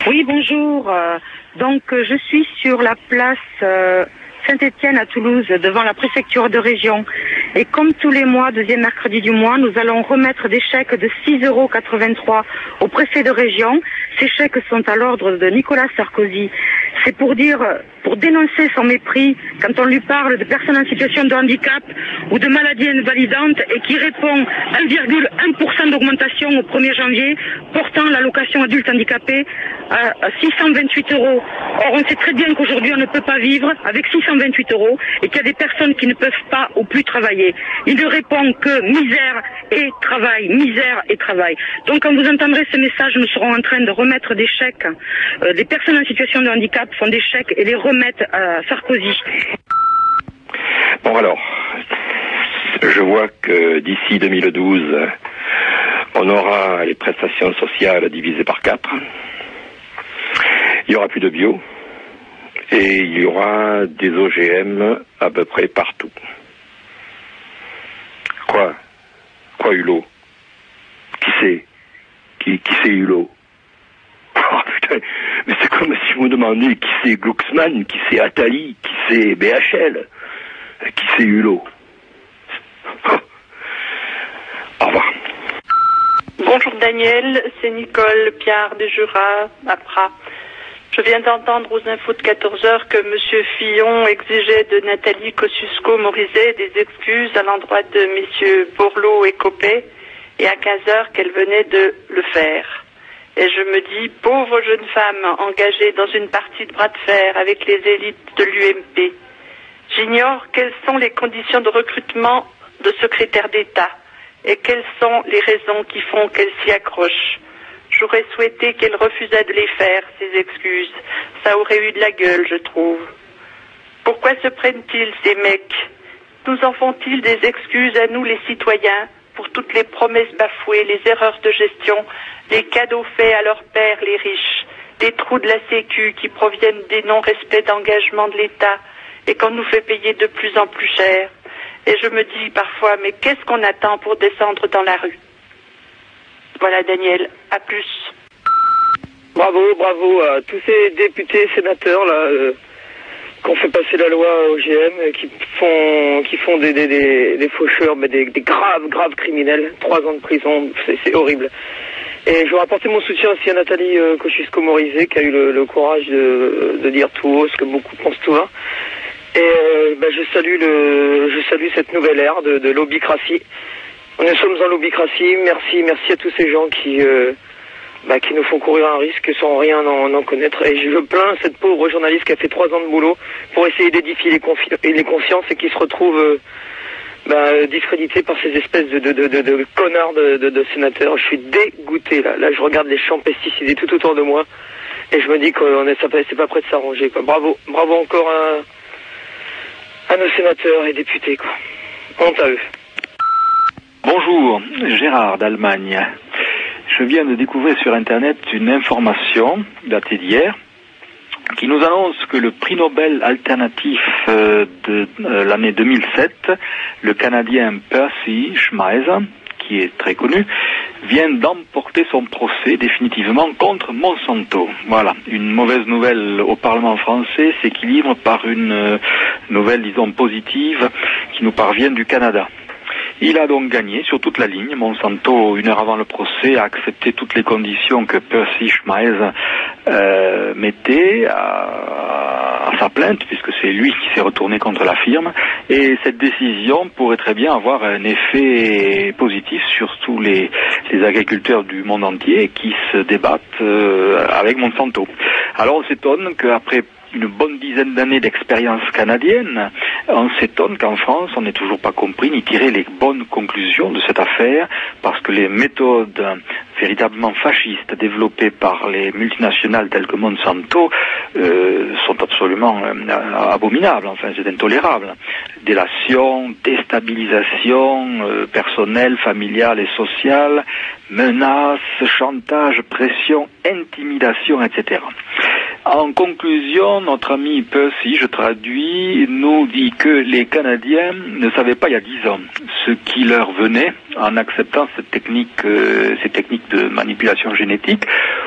Oui, bonjour. Je suis sur la place Saint-Étienne à Toulouse, devant la préfecture de région. Et comme tous les mois, deuxième mercredi du mois, nous allons remettre des chèques de 6,83 € au préfet de région. Ces chèques sont à l'ordre de Nicolas Sarkozy. C'est pour dénoncer son mépris quand on lui parle de personnes en situation de handicap ou de maladies invalidantes et qui répond 1,1% d'augmentation au 1er janvier, portant l'allocation adulte handicapé à 628 €. Or, on sait très bien qu'aujourd'hui, on ne peut pas vivre avec 628 € et qu'il y a des personnes qui ne peuvent pas ou plus travailler. Il ne répond que misère et travail, misère et travail. Donc, quand vous entendrez ce message, nous serons en train de remettre des chèques. Des personnes en situation de handicap font des chèques et les remettent à Sarkozy. Bon alors, je vois que d'ici 2012, on aura les prestations sociales divisées par 4. Il n'y aura plus de bio. Et il y aura des OGM à peu près partout. Quoi Hulot? Qui c'est Qui c'est Hulot? Oh putain, mais c'est comme si vous me demandiez qui c'est Glucksmann, qui c'est Attali, qui c'est BHL, qui c'est Hulot. Oh. Au revoir. Bonjour Daniel, c'est Nicole Piard des Jura, à Prat. Je viens d'entendre aux infos de 14h que M. Fillon exigeait de Nathalie Kosciusko-Morizet des excuses à l'endroit de messieurs Borloo et Copé, et à 15h qu'elle venait de le faire. Et je me dis, pauvre jeune femme engagée dans une partie de bras de fer avec les élites de l'UMP. J'ignore quelles sont les conditions de recrutement de secrétaire d'État et quelles sont les raisons qui font qu'elle s'y accroche. J'aurais souhaité qu'elle refusât de les faire, ces excuses. Ça aurait eu de la gueule, je trouve. Pourquoi se prennent-ils, ces mecs? Nous en font-ils des excuses à nous, les citoyens, pour toutes les promesses bafouées, les erreurs de gestion, les cadeaux faits à leurs pères, les riches, les trous de la Sécu qui proviennent des non-respects d'engagement de l'État et qu'on nous fait payer de plus en plus cher? Et je me dis parfois, mais qu'est-ce qu'on attend pour descendre dans la rue? Voilà Daniel, à plus. Bravo à tous ces députés, sénateurs là, qui ont fait passer la loi OGM, qui font des faucheurs, mais des graves criminels, 3 ans de prison, c'est horrible. Et je veux apporter mon soutien aussi à Nathalie Kosciusko-Morizet, qui a eu le courage de dire tout haut ce que beaucoup pensent tout bas. Et je salue cette nouvelle ère de lobbycratie. Nous sommes en lobbycratie. Merci à tous ces gens qui nous font courir un risque sans rien en connaître. Et je plains cette pauvre journaliste qui a fait 3 ans de boulot pour essayer d'édifier les consciences et qui se retrouve discréditée par ces espèces de connards de sénateurs. Je suis dégoûté là. Là, je regarde les champs pesticidés tout autour de moi et je me dis que c'est pas prêt de s'arranger, quoi. Bravo encore à nos sénateurs et députés, quoi. Honte à eux. Bonjour, Gérard d'Allemagne. Je viens de découvrir sur Internet une information datée d'hier qui nous annonce que le prix Nobel alternatif de l'année 2007, le Canadien Percy Schmeiser, qui est très connu, vient d'emporter son procès définitivement contre Monsanto. Voilà, une mauvaise nouvelle au Parlement français s'équilibre par une nouvelle, disons, positive qui nous parvient du Canada. Il a donc gagné sur toute la ligne. Monsanto, 1 heure avant le procès, a accepté toutes les conditions que Percy Schmeiser mettait à sa plainte, puisque c'est lui qui s'est retourné contre la firme. Et cette décision pourrait très bien avoir un effet positif sur tous les agriculteurs du monde entier qui se débattent avec Monsanto. Alors on s'étonne qu'après une bonne dizaine d'années d'expérience canadienne, on s'étonne qu'en France, on n'ait toujours pas compris ni tiré les bonnes conclusions de cette affaire, parce que les méthodes véritablement fascistes développées par les multinationales telles que Monsanto sont absolument abominables, enfin c'est intolérable. Délation, déstabilisation personnelle, familiale et sociale, menaces, chantage, pression, intimidation, etc. En conclusion, notre ami Percy, je traduis, nous dit que les Canadiens ne savaient pas il y a 10 ans ce qui leur venait en acceptant ces techniques de manipulation génétique,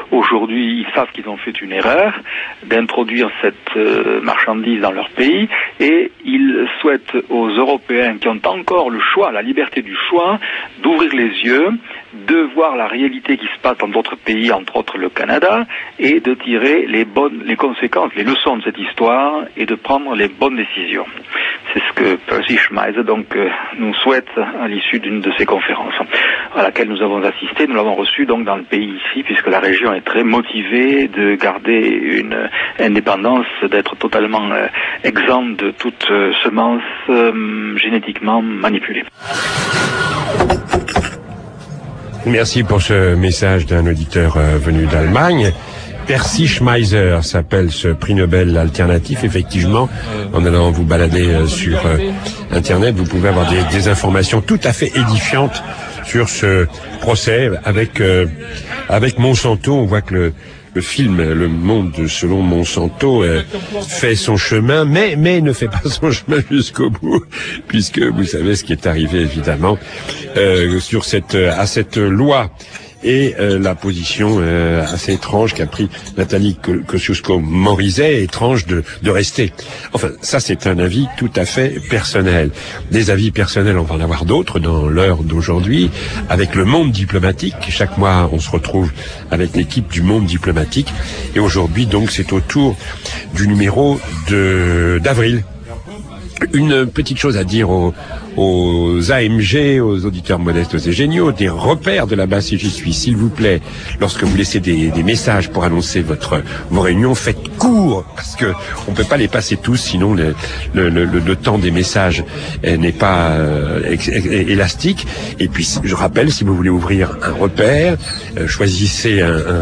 Aujourd'hui, ils savent qu'ils ont fait une erreur d'introduire cette marchandise dans leur pays, et ils souhaitent aux Européens qui ont encore le choix, la liberté du choix, d'ouvrir les yeux, de voir la réalité qui se passe dans d'autres pays, entre autres le Canada, et de tirer les conséquences, les leçons de cette histoire, et de prendre les bonnes décisions. C'est ce que Percy Schmeiser nous souhaite à l'issue d'une de ces conférences à laquelle nous avons assisté. Nous l'avons reçu donc dans le pays ici, puisque la région est très motivée de garder une indépendance, d'être totalement exempte de toute semence génétiquement manipulée. Merci pour ce message d'un auditeur venu d'Allemagne. Percy Schmeiser s'appelle ce prix Nobel alternatif. Effectivement, en allant vous balader sur Internet, vous pouvez avoir des informations tout à fait édifiantes sur ce procès avec Monsanto. On voit que le film Le Monde selon Monsanto fait son chemin, mais ne fait pas son chemin jusqu'au bout, puisque vous savez ce qui est arrivé évidemment sur à cette loi. Et la position assez étrange qu'a pris Nathalie Kosciusko-Morizet, étrange de rester. Enfin, ça c'est un avis tout à fait personnel. Des avis personnels, on va en avoir d'autres dans l'heure d'aujourd'hui, avec le Monde diplomatique. Chaque mois, on se retrouve avec l'équipe du Monde diplomatique. Et aujourd'hui, donc, c'est au tour du numéro d'avril. Une petite chose à dire aux AMG, aux auditeurs modestes et géniaux, des repères de la base si j'y suis, s'il vous plaît, lorsque vous laissez des messages pour annoncer vos réunions, faites court, parce que on peut pas les passer tous, sinon le temps des messages n'est pas élastique. Et puis, je rappelle, si vous voulez ouvrir un repère, choisissez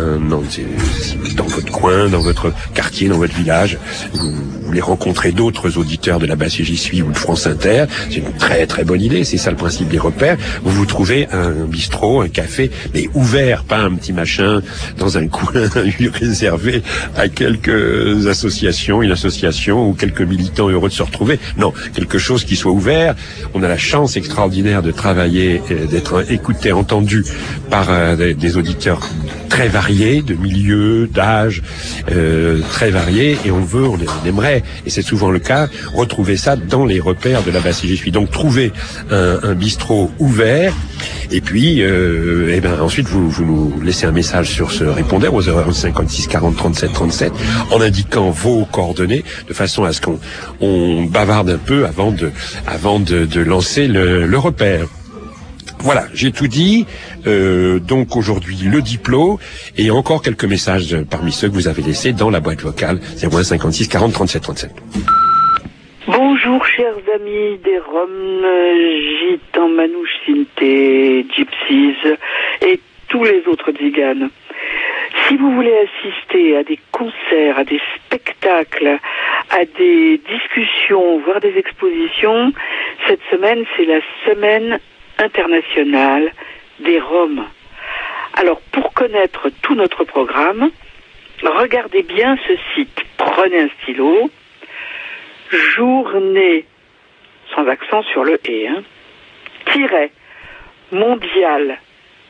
dans votre coin, dans votre quartier, dans votre village, vous voulez rencontrer d'autres auditeurs de la base si j'y suis ou de France Inter, c'est une très très bonne idée, c'est ça le principe des repères. Vous trouvez un bistrot, un café, mais ouvert, pas un petit machin dans un coin réservé à quelques associations, une association ou quelques militants heureux de se retrouver. Non, quelque chose qui soit ouvert. On a la chance extraordinaire de travailler, d'être écouté, entendu par des auditeurs très variés, de milieux, d'âge, très variés, et on aimerait, et c'est souvent le cas, retrouver ça dans les repères de la base si j'y suis. Donc trouver un bistrot ouvert, et puis ensuite vous nous laissez un message sur ce répondeur au 56 40 37 37 en indiquant vos coordonnées, de façon à ce qu'on bavarde un peu avant de lancer le repère. Voilà, j'ai tout dit. Donc aujourd'hui, le diplo, et encore quelques messages parmi ceux que vous avez laissés dans la boîte vocale 0156 40 37 37. Bonjour chers amis des Roms, Gitans, Manouches, Sinté, Gypsies et tous les autres tziganes. Si vous voulez assister à des concerts, à des spectacles, à des discussions, voire des expositions, cette semaine c'est la semaine internationale des Roms. Alors pour connaître tout notre programme, regardez bien ce site, prenez un stylo, journée, sans accent sur le « et », mondial,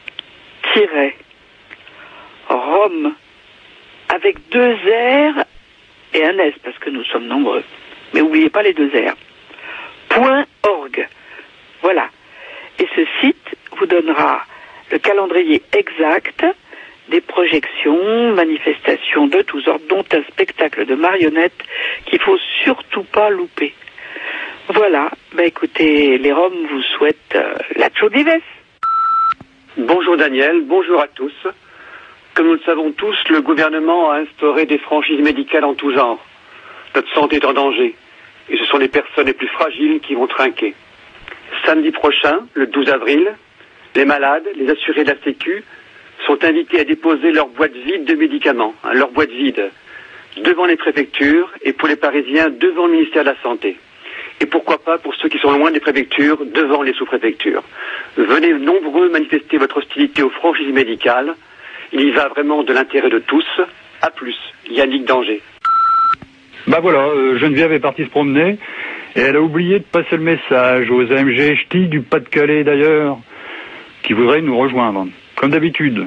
Rome, avec 2 R et un S, parce que nous sommes nombreux. Mais n'oubliez pas les 2 R. .org. Voilà. Et ce site vous donnera le calendrier exact des projections, manifestations de tous ordres, dont un spectacle de marionnettes qu'il faut surtout pas louper. Voilà, écoutez, les Roms vous souhaitent la Tchoudives. Bonjour Daniel, bonjour à tous. Comme nous le savons tous, le gouvernement a instauré des franchises médicales en tout genre. Notre santé est en danger, et ce sont les personnes les plus fragiles qui vont trinquer. Samedi prochain, le 12 avril, les malades, les assurés de la Sécu, sont invités à déposer leur boîte vide de médicaments, leur boîte vide, devant les préfectures, et pour les Parisiens, devant le ministère de la Santé. Et pourquoi pas, pour ceux qui sont loin des préfectures, devant les sous-préfectures. Venez nombreux manifester votre hostilité aux franchises médicales. Il y va vraiment de l'intérêt de tous. À plus, Yannick Danger. Voilà, Geneviève est partie se promener, et elle a oublié de passer le message aux AMG ch'tis du Pas-de-Calais d'ailleurs, qui voudraient nous rejoindre. Comme d'habitude,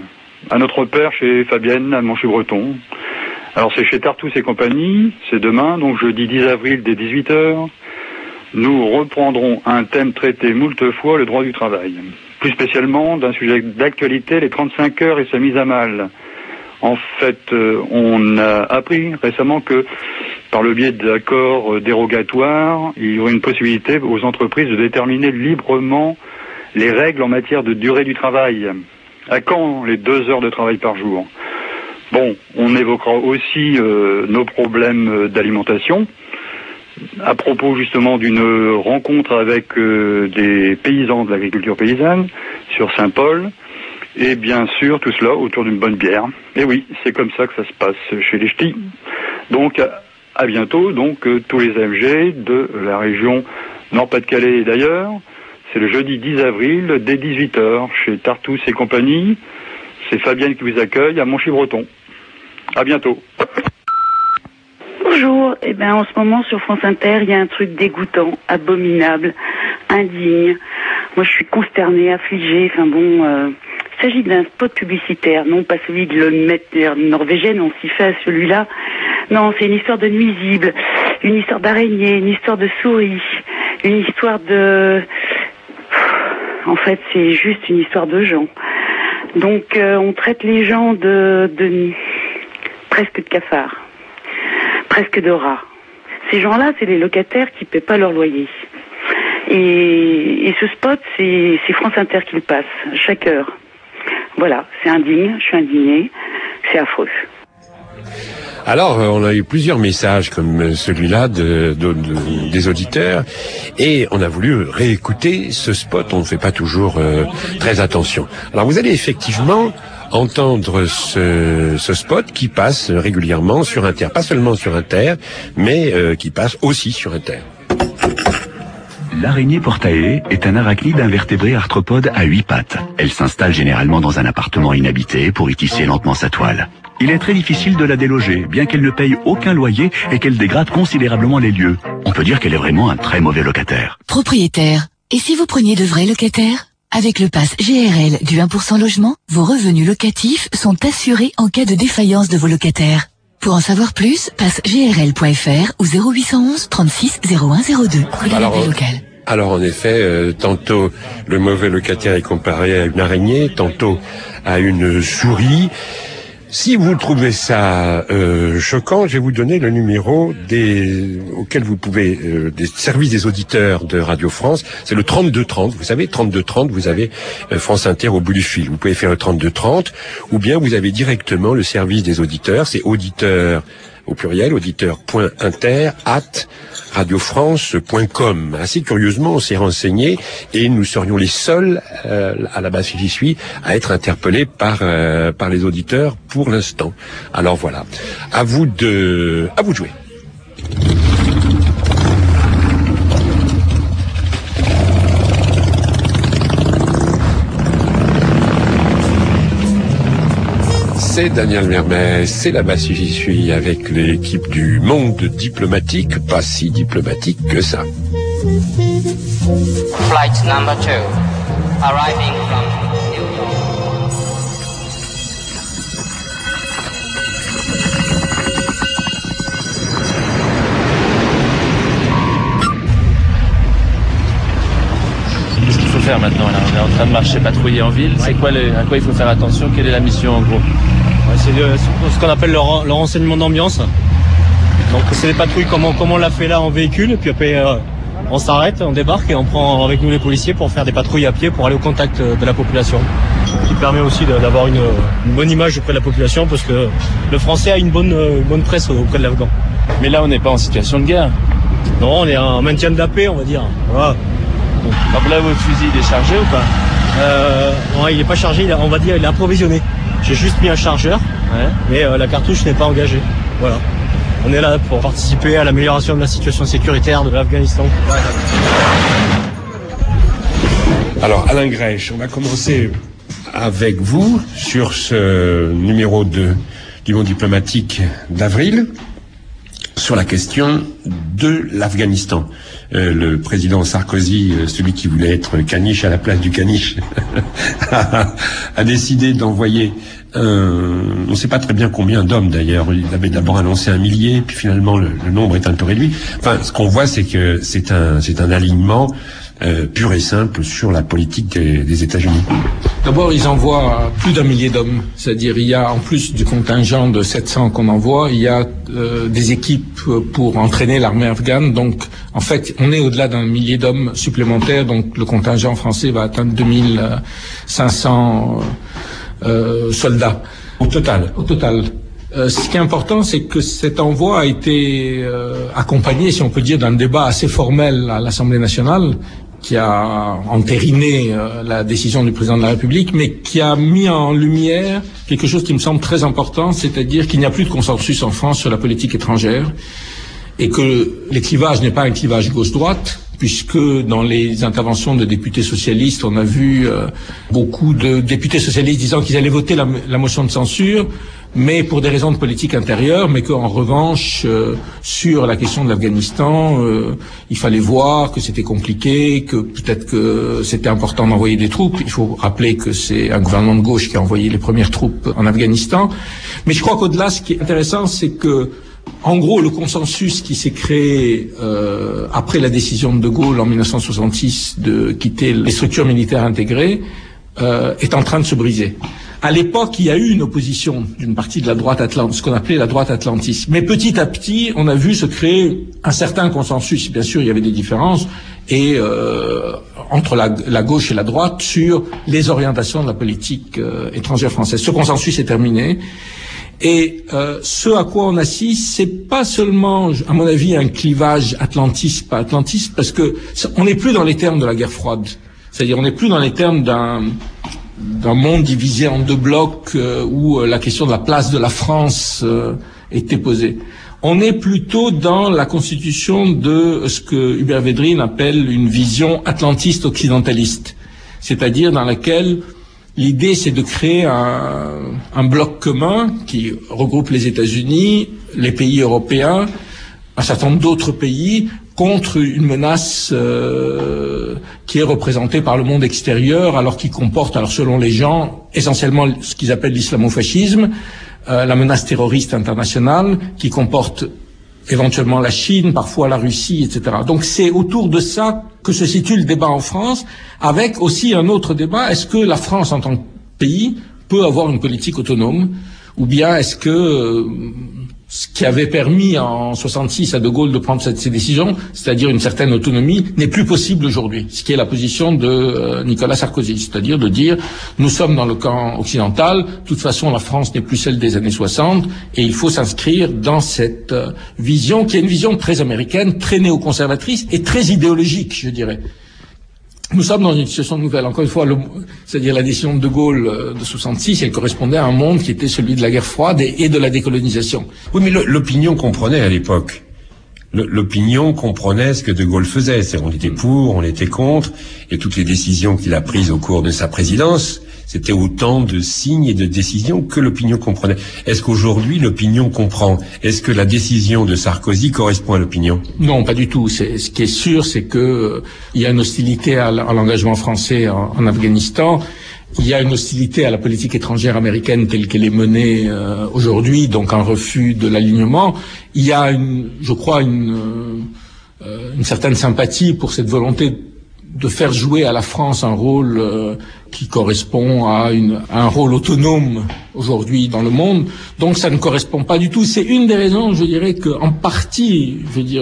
à notre père chez Fabienne à Monchy-Breton. Alors c'est chez Tartous et compagnie, c'est demain, donc jeudi 10 avril dès 18h. Nous reprendrons un thème traité moult fois, le droit du travail. Plus spécialement d'un sujet d'actualité, les 35 heures et sa mise à mal. En fait, on a appris récemment que par le biais d'accords dérogatoires, il y aurait une possibilité aux entreprises de déterminer librement les règles en matière de durée du travail. À quand les 2 heures de travail par jour? Bon, on évoquera aussi nos problèmes d'alimentation, à propos justement d'une rencontre avec des paysans de l'agriculture paysanne sur Saint-Paul, et bien sûr tout cela autour d'une bonne bière. Et oui, c'est comme ça que ça se passe chez les Ch'tis. Donc à bientôt, donc tous les AMG de la région Nord-Pas-de-Calais et d'ailleurs. C'est le jeudi 10 avril dès 18h chez Tartous et compagnie. C'est Fabienne qui vous accueille à Monchy-Breton. À bientôt. Bonjour. Eh bien, en ce moment, sur France Inter, il y a un truc dégoûtant, abominable, indigne. Moi, je suis consternée, affligée. Enfin bon, il s'agit d'un spot publicitaire, non pas celui de l'honnête norvégienne, on s'y fait à celui-là. Non, c'est une histoire de nuisible, une histoire d'araignée, une histoire de souris, une histoire de... En fait, c'est juste une histoire de gens. Donc, on traite les gens de presque de cafards, presque de rats. Ces gens-là, c'est les locataires qui paient pas leur loyer. Et ce spot, c'est France Inter qui le passe, chaque heure. Voilà, c'est indigne, je suis indignée, c'est affreux. Alors, on a eu plusieurs messages comme celui-là des auditeurs et on a voulu réécouter ce spot. On ne fait pas toujours très attention. Alors, vous allez effectivement entendre ce spot qui passe régulièrement sur Inter. Pas seulement sur Inter, mais qui passe aussi sur Inter. L'araignée portae est un arachnide invertébré arthropode à 8 pattes. Elle s'installe généralement dans un appartement inhabité pour y tisser lentement sa toile. Il est très difficile de la déloger, bien qu'elle ne paye aucun loyer et qu'elle dégrade considérablement les lieux. On peut dire qu'elle est vraiment un très mauvais locataire. Propriétaire. Et si vous preniez de vrais locataires? Avec le pass GRL du 1% logement, vos revenus locatifs sont assurés en cas de défaillance de vos locataires. Pour en savoir plus, passe grl.fr ou 0811 36 0102. Alors en effet, tantôt le mauvais locataire est comparé à une araignée, tantôt à une souris. Si vous trouvez ça choquant, je vais vous donner le numéro auquel vous pouvez des services des auditeurs de Radio France. C'est le 3230. Vous savez, 3230, vous avez France Inter au bout du fil. Vous pouvez faire le 3230, ou bien vous avez directement le service des auditeurs. C'est auditeur au pluriel, auditeur.inter@radiofrance.com. Assez curieusement, on s'est renseigné et nous serions les seuls à la base j'y suis à être interpellés par les auditeurs pour l'instant. Alors voilà, à vous de jouer. C'est Daniel Mermet, c'est là-bas si j'y suis avec l'équipe du Monde diplomatique, pas si diplomatique que ça. Flight number 2, arriving from New York. Qu'est-ce qu'il faut faire maintenant là? On est en train de marcher, patrouiller en ville. C'est quoi à quoi il faut faire attention? Quelle est la mission en gros? C'est ce qu'on appelle le renseignement d'ambiance. Donc c'est des patrouilles comme on l'a fait là en véhicule, et puis après on s'arrête, on débarque et on prend avec nous les policiers pour faire des patrouilles à pied pour aller au contact de la population. Ce qui permet aussi d'avoir une bonne image auprès de la population, parce que le français a une bonne presse auprès de l'Afghan. Mais là on n'est pas en situation de guerre. Non, on est en maintien de la paix, on va dire. Voilà. Donc là votre fusil il est chargé ou pas? Non, il n'est pas chargé, on va dire il est approvisionné. J'ai juste mis un chargeur, mais la cartouche n'est pas engagée. Voilà. On est là pour participer à l'amélioration de la situation sécuritaire de l'Afghanistan. Alors Alain Grèche, on va commencer avec vous sur ce numéro 2 du Monde diplomatique d'avril. sur la question de l'Afghanistan. Le président Sarkozy, celui qui voulait être caniche à la place du caniche, a décidé d'envoyer on ne sait pas très bien combien d'hommes d'ailleurs. Il avait d'abord annoncé 1 millier, puis finalement le nombre est un peu réduit. Enfin, ce qu'on voit, c'est que c'est un alignement pur et simple sur la politique des États-Unis. D'abord, ils envoient plus d'1 millier d'hommes. C'est-à-dire, il y a, en plus du contingent de 700 qu'on envoie, il y a des équipes pour entraîner l'armée afghane. Donc, en fait, on est au-delà d'1 millier d'hommes supplémentaires. Donc, le contingent français va atteindre 2500 soldats. Au total. Ce qui est important, c'est que cet envoi a été accompagné, si on peut dire, d'un débat assez formel à l'Assemblée nationale, qui a entériné la décision du président de la République, mais qui a mis en lumière quelque chose qui me semble très important, c'est-à-dire qu'il n'y a plus de consensus en France sur la politique étrangère, et que le clivage n'est pas un clivage gauche-droite, puisque dans les interventions de députés socialistes, on a vu beaucoup de députés socialistes disant qu'ils allaient voter la motion de censure, mais pour des raisons de politique intérieure, mais qu'en revanche, sur la question de l'Afghanistan, il fallait voir que c'était compliqué, que peut-être que c'était important d'envoyer des troupes. Il faut rappeler que c'est un gouvernement de gauche qui a envoyé les premières troupes en Afghanistan. Mais je crois qu'au-delà, ce qui est intéressant, c'est que, en gros, le consensus qui s'est créé après la décision de Gaulle en 1966 de quitter les structures militaires intégrées est en train de se briser. À l'époque, il y a eu une opposition d'une partie de la droite atlantiste, ce qu'on appelait la droite atlantiste. Mais petit à petit, on a vu se créer un certain consensus. Bien sûr, il y avait des différences et entre la gauche et la droite sur les orientations de la politique étrangère française. Ce consensus est terminé. Et ce à quoi on assiste, c'est pas seulement, à mon avis, un clivage atlantiste, pas atlantiste, parce que on n'est plus dans les termes de la guerre froide. C'est-à-dire, on n'est plus dans les termes d'un monde divisé en deux blocs où la question de la place de la France était posée. On est plutôt dans la constitution de ce que Hubert Védrine appelle une vision atlantiste occidentaliste, c'est-à-dire dans laquelle l'idée c'est de créer un bloc commun qui regroupe les États-Unis, les pays européens, un certain nombre d'autres pays, contre une menace qui est représentée par le monde extérieur, alors qui comporte, selon les gens, essentiellement ce qu'ils appellent l'islamo-fascisme, la menace terroriste internationale, qui comporte éventuellement la Chine, parfois la Russie, etc. Donc c'est autour de ça que se situe le débat en France, avec aussi un autre débat. Est-ce que la France, en tant que pays, peut avoir une politique autonome, ou bien est-ce que ce qui avait permis en 66 à De Gaulle de prendre ces décisions, c'est-à-dire une certaine autonomie, n'est plus possible aujourd'hui. Ce qui est la position de Nicolas Sarkozy, c'est-à-dire de dire nous sommes dans le camp occidental, de toute façon la France n'est plus celle des années 60 et il faut s'inscrire dans cette vision qui est une vision très américaine, très néoconservatrice et très idéologique, je dirais. Nous sommes dans une situation nouvelle. Encore une fois, c'est-à-dire la décision de Gaulle de 66, elle correspondait à un monde qui était celui de la guerre froide et de la décolonisation. Oui, mais l'opinion comprenait à l'époque. L'opinion comprenait ce que De Gaulle faisait. C'est-à-dire, on était pour, on était contre, et toutes les décisions qu'il a prises au cours de sa présidence, c'était autant de signes et de décisions que l'opinion comprenait. Est-ce qu'aujourd'hui, l'opinion comprend? Est-ce que la décision de Sarkozy correspond à l'opinion? Non, pas du tout. Ce qui est sûr, c'est que il y a une hostilité à l'engagement français en Afghanistan. Il y a une hostilité à la politique étrangère américaine telle qu'elle est menée aujourd'hui, donc un refus de l'alignement. Il y a, je crois, une certaine sympathie pour cette volonté de faire jouer à la France un rôle qui correspond à un rôle autonome aujourd'hui dans le monde. Donc ça ne correspond pas du tout. C'est une des raisons, je dirais, que en partie,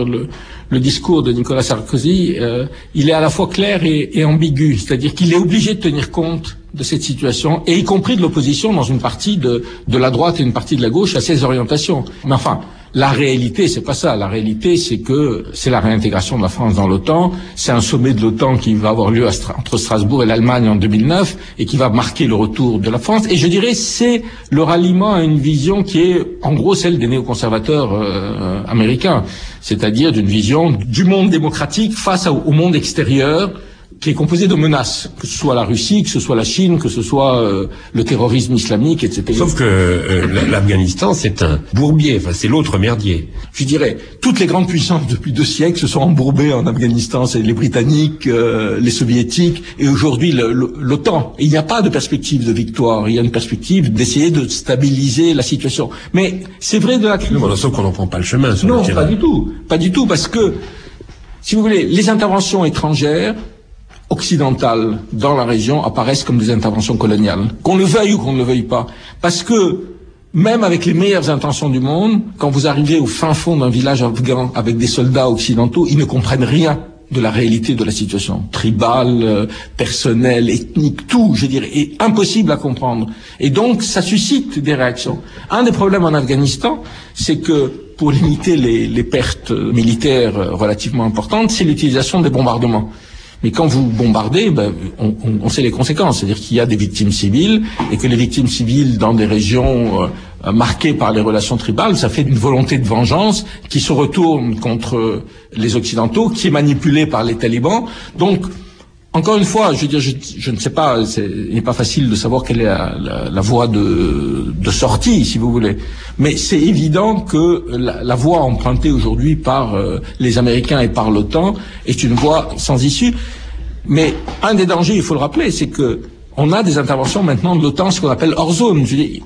le discours de Nicolas Sarkozy, il est à la fois clair et ambigu. C'est-à-dire qu'il est obligé de tenir compte de cette situation, et y compris de l'opposition dans une partie de la droite et une partie de la gauche à ces orientations. Mais enfin, la réalité, c'est pas ça. La réalité, c'est que c'est la réintégration de la France dans l'OTAN. C'est un sommet de l'OTAN qui va avoir lieu entre Strasbourg et l'Allemagne en 2009 et qui va marquer le retour de la France. Et je dirais, c'est le ralliement à une vision qui est, en gros, celle des néoconservateurs américains. C'est-à-dire d'une vision du monde démocratique face au monde extérieur, qui est composé de menaces, que ce soit la Russie, que ce soit la Chine, que ce soit le terrorisme islamique, etc. Sauf que l'Afghanistan, c'est un bourbier, enfin c'est l'autre merdier. Je dirais, toutes les grandes puissances depuis 2 siècles se sont embourbées en Afghanistan. C'est les Britanniques, les Soviétiques, et aujourd'hui l'OTAN. Il n'y a pas de perspective de victoire, il y a une perspective d'essayer de stabiliser la situation. Mais c'est vrai de la crise. Non, sauf qu'on n'en prend pas le chemin. Non, pas du tout, parce que, si vous voulez, les interventions étrangères occidentales dans la région apparaissent comme des interventions coloniales. Qu'on le veuille ou qu'on ne le veuille pas. Parce que, même avec les meilleures intentions du monde, quand vous arrivez au fin fond d'un village afghan avec des soldats occidentaux, ils ne comprennent rien de la réalité de la situation. Tribale, personnelle, ethnique, tout, je dirais, est impossible à comprendre. Et donc, ça suscite des réactions. Un des problèmes en Afghanistan, c'est que, pour limiter les pertes militaires relativement importantes, c'est l'utilisation des bombardements. Mais quand vous bombardez, on sait les conséquences. C'est-à-dire qu'il y a des victimes civiles et que les victimes civiles dans des régions marquées par les relations tribales, ça fait une volonté de vengeance qui se retourne contre les Occidentaux, qui est manipulée par les talibans. Donc, encore une fois, je veux dire, je ne sais pas, il n'est pas facile de savoir quelle est la voie de sortie, si vous voulez. Mais c'est évident que la voie empruntée aujourd'hui par les Américains et par l'OTAN est une voie sans issue. Mais un des dangers, il faut le rappeler, c'est que on a des interventions maintenant de l'OTAN, ce qu'on appelle hors zone. Je veux dire,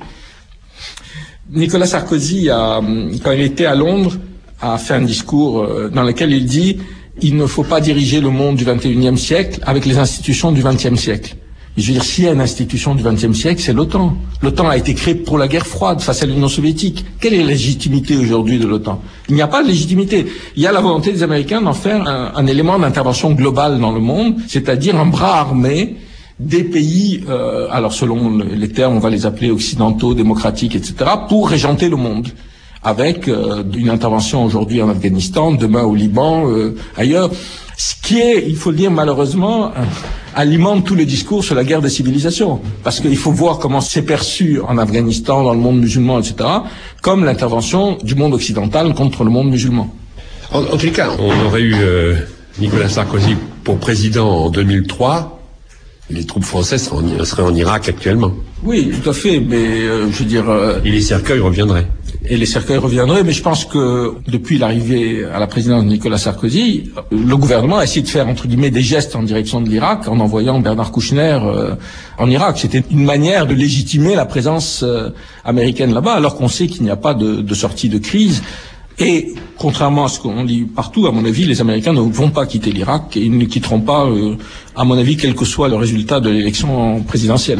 Nicolas Sarkozy, quand il était à Londres, a fait un discours dans lequel il dit: il ne faut pas diriger le monde du 21e siècle avec les institutions du 20e siècle. Et je veux dire, s'il y a une institution du 20e siècle, c'est l'OTAN. L'OTAN a été créée pour la guerre froide face à l'Union soviétique. Quelle est la légitimité aujourd'hui de l'OTAN? Il n'y a pas de légitimité. Il y a la volonté des Américains d'en faire un élément d'intervention globale dans le monde, c'est-à-dire un bras armé des pays, alors selon les termes, on va les appeler occidentaux, démocratiques, etc., pour régenter le monde. Avec une intervention aujourd'hui en Afghanistan, demain au Liban, ailleurs. Ce qui est, il faut le dire malheureusement, alimente tout le discours sur la guerre des civilisations. Parce qu'il faut voir comment c'est perçu en Afghanistan, dans le monde musulman, etc., comme l'intervention du monde occidental contre le monde musulman. En tous les cas, on aurait eu Nicolas Sarkozy pour président en 2003. Les troupes françaises seraient en Irak actuellement. Oui, tout à fait, mais je veux dire... et les cercueils reviendraient. Et les cercueils reviendraient, mais je pense que depuis l'arrivée à la présidence de Nicolas Sarkozy, le gouvernement a essayé de faire, entre guillemets, des gestes en direction de l'Irak en envoyant Bernard Kouchner en Irak. C'était une manière de légitimer la présence américaine là-bas, alors qu'on sait qu'il n'y a pas de sortie de crise. Et contrairement à ce qu'on dit partout, à mon avis, les Américains ne vont pas quitter l'Irak et ils ne quitteront pas, à mon avis, quel que soit le résultat de l'élection présidentielle.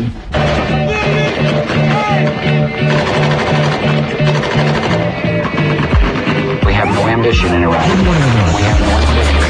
We have no ambition in Iraq. We have no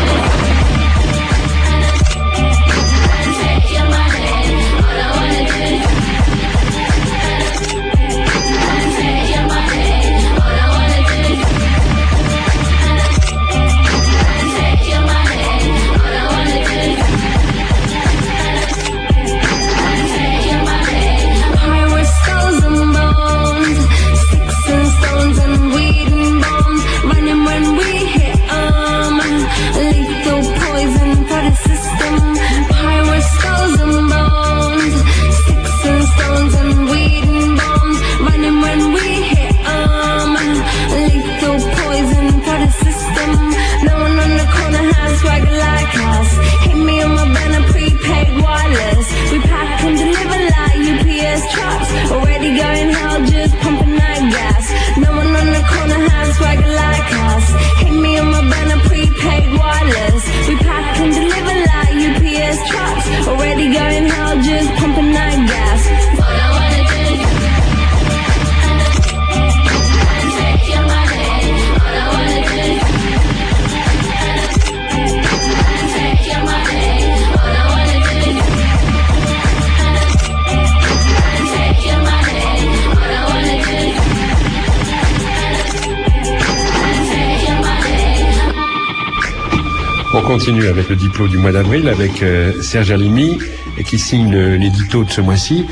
On continue avec le diplôme du mois d'avril avec Serge Halimi qui signe l'édito de ce mois-ci.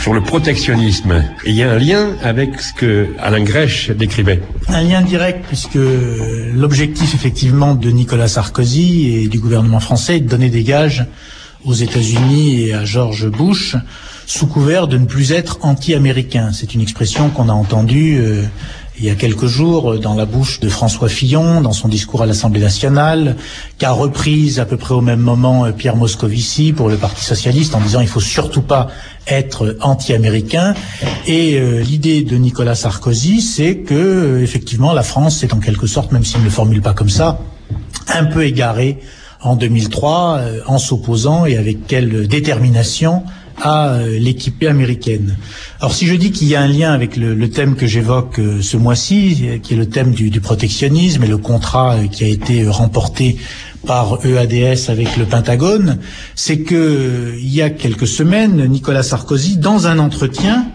sur le protectionnisme. Et il y a un lien avec ce que Alain Grèche décrivait. Un lien direct, puisque l'objectif effectivement de Nicolas Sarkozy et du gouvernement français est de donner des gages aux États-Unis et à George Bush sous couvert de ne plus être anti-américain. C'est une expression qu'on a entendue il y a quelques jours dans la bouche de François Fillon, dans son discours à l'Assemblée nationale, qu'a reprise à peu près au même moment Pierre Moscovici pour le Parti socialiste en disant il faut surtout pas être anti-américain. Et l'idée de Nicolas Sarkozy, c'est que effectivement la France est en quelque sorte, même s'il ne le formule pas comme ça, un peu égarée en 2003 en s'opposant, et avec quelle détermination, à l'équipée américaine. Alors si je dis qu'il y a un lien avec le thème que j'évoque ce mois-ci, qui est le thème du protectionnisme et le contrat qui a été remporté par EADS avec le Pentagone, c'est que il y a quelques semaines, Nicolas Sarkozy, dans un entretien,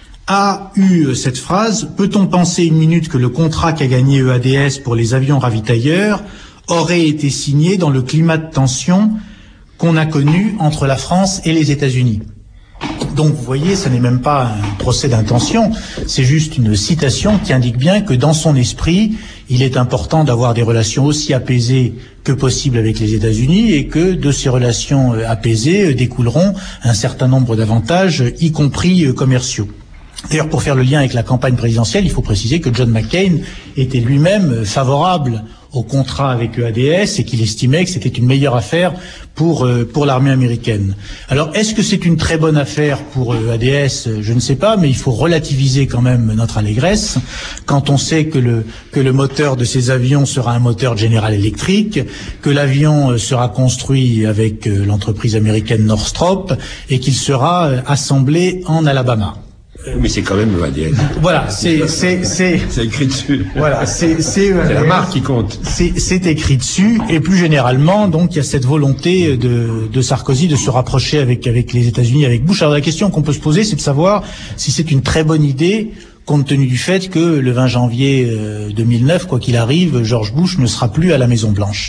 a eu cette phrase: peut-on penser une minute que le contrat qu'a gagné EADS pour les avions ravitailleurs aurait été signé dans le climat de tension qu'on a connu entre la France et les États-Unis? Donc vous voyez, ce n'est même pas un procès d'intention, c'est juste une citation qui indique bien que dans son esprit, il est important d'avoir des relations aussi apaisées que possible avec les États-Unis, et que de ces relations apaisées découleront un certain nombre d'avantages, y compris commerciaux. D'ailleurs, pour faire le lien avec la campagne présidentielle, il faut préciser que John McCain était lui-même favorable au contrat avec EADS et qu'il estimait que c'était une meilleure affaire pour l'armée américaine. Alors, est-ce que c'est une très bonne affaire pour EADS? Je ne sais pas, mais il faut relativiser quand même notre allégresse quand on sait que le moteur de ces avions sera un moteur General Electric, que l'avion sera construit avec l'entreprise américaine Northrop et qu'il sera assemblé en Alabama. Mais c'est quand même l'EADS. Voilà, c'est écrit dessus. Voilà, c'est la marque qui compte. C'est écrit dessus, et plus généralement, donc, il y a cette volonté de Sarkozy de se rapprocher avec les États-Unis, avec Bush. Alors la question qu'on peut se poser, c'est de savoir si c'est une très bonne idée, compte tenu du fait que le 20 janvier 2009, quoi qu'il arrive, George Bush ne sera plus à la Maison-Blanche.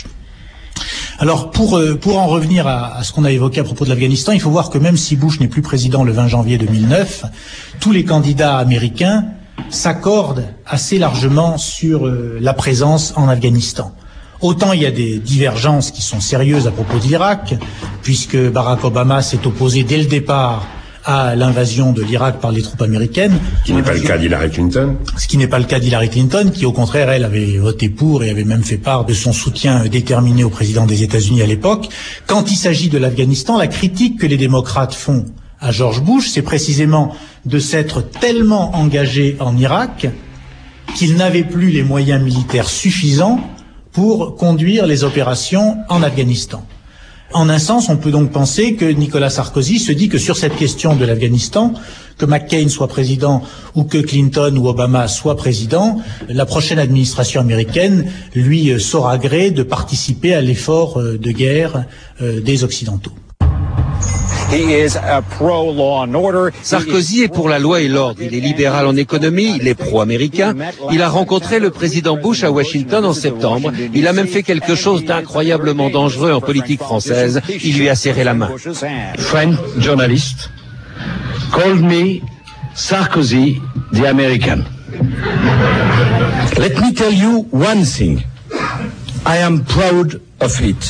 Alors pour en revenir à ce qu'on a évoqué à propos de l'Afghanistan, il faut voir que même si Bush n'est plus président le 20 janvier 2009, tous les candidats américains s'accordent assez largement sur la présence en Afghanistan. Autant il y a des divergences qui sont sérieuses à propos de l'Irak, puisque Barack Obama s'est opposé dès le départ à l'invasion de l'Irak par les troupes américaines. Ce qui n'est pas le cas d'Hillary Clinton. Ce qui n'est pas le cas d'Hillary Clinton, qui au contraire, elle avait voté pour et avait même fait part de son soutien déterminé au président des États-Unis à l'époque. Quand il s'agit de l'Afghanistan, la critique que les démocrates font à George Bush, c'est précisément de s'être tellement engagé en Irak qu'il n'avait plus les moyens militaires suffisants pour conduire les opérations en Afghanistan. En un sens, on peut donc penser que Nicolas Sarkozy se dit que sur cette question de l'Afghanistan, que McCain soit président ou que Clinton ou Obama soit président, la prochaine administration américaine lui saura gré de participer à l'effort de guerre des Occidentaux. Sarkozy est pour la loi et l'ordre. Il est libéral en économie, il est pro-américain. Il a rencontré le président Bush à Washington en septembre. Il a même fait quelque chose d'incroyablement dangereux en politique française. Il lui a serré la main. French journalist called me Sarkozy the American. Let me tell you one thing. I am proud of it.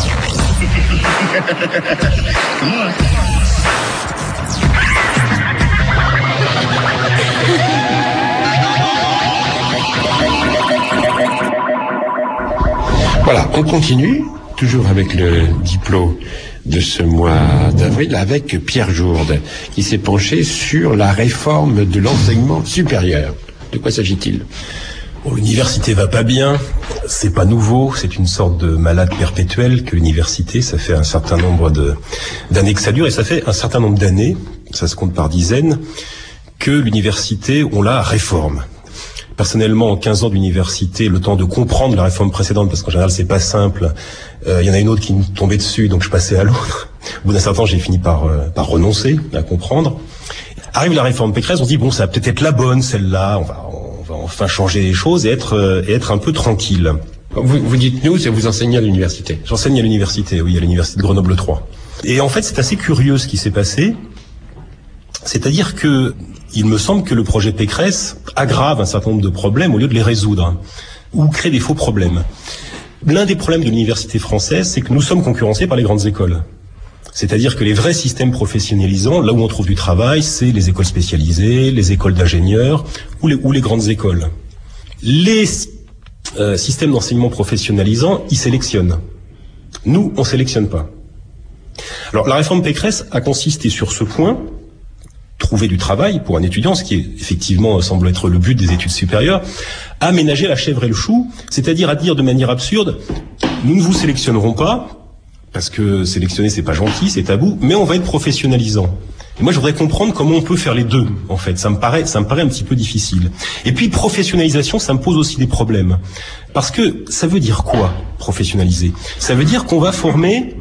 Voilà, on continue, toujours avec le diplôme de ce mois d'avril, avec Pierre Jourde, qui s'est penché sur la réforme de l'enseignement supérieur. De quoi s'agit-il ? Bon, l'université va pas bien, c'est pas nouveau, c'est une sorte de malade perpétuelle que l'université, ça fait un certain nombre d'années que ça dure, et ça fait un certain nombre d'années, ça se compte par dizaines, que l'université, on la réforme. Personnellement, en 15 ans d'université, le temps de comprendre la réforme précédente, parce qu'en général c'est pas simple, il y en a une autre qui me tombait dessus, donc je passais à l'autre. Au bout d'un certain temps, j'ai fini par renoncer à comprendre. Arrive la réforme Pécresse, on se dit bon, ça va peut-être être la bonne, celle-là, on va enfin changer les choses et être un peu tranquille. Vous dites nous, vous enseignez à l'université. J'enseigne à l'université, oui, à l'université de Grenoble 3. Et en fait, c'est assez curieux ce qui s'est passé. C'est-à-dire que il me semble que le projet Pécresse aggrave un certain nombre de problèmes au lieu de les résoudre, ou crée des faux problèmes. L'un des problèmes de l'université française, c'est que nous sommes concurrencés par les grandes écoles. C'est-à-dire que les vrais systèmes professionnalisants, là où on trouve du travail, c'est les écoles spécialisées, les écoles d'ingénieurs ou les grandes écoles. Les systèmes d'enseignement professionnalisants, ils sélectionnent. Nous, on sélectionne pas. Alors, la réforme Pécresse a consisté sur ce point, trouver du travail pour un étudiant, ce qui est effectivement semble être le but des études supérieures, aménager la chèvre et le chou, c'est-à-dire à dire de manière absurde, nous ne vous sélectionnerons pas, parce que sélectionner c'est pas gentil, c'est tabou, mais on va être professionnalisant. Et moi je voudrais comprendre comment on peut faire les deux, en fait. Ça me paraît un petit peu difficile. Et puis professionnalisation, ça me pose aussi des problèmes. Parce que ça veut dire quoi, professionnaliser? Ça veut dire qu'on va former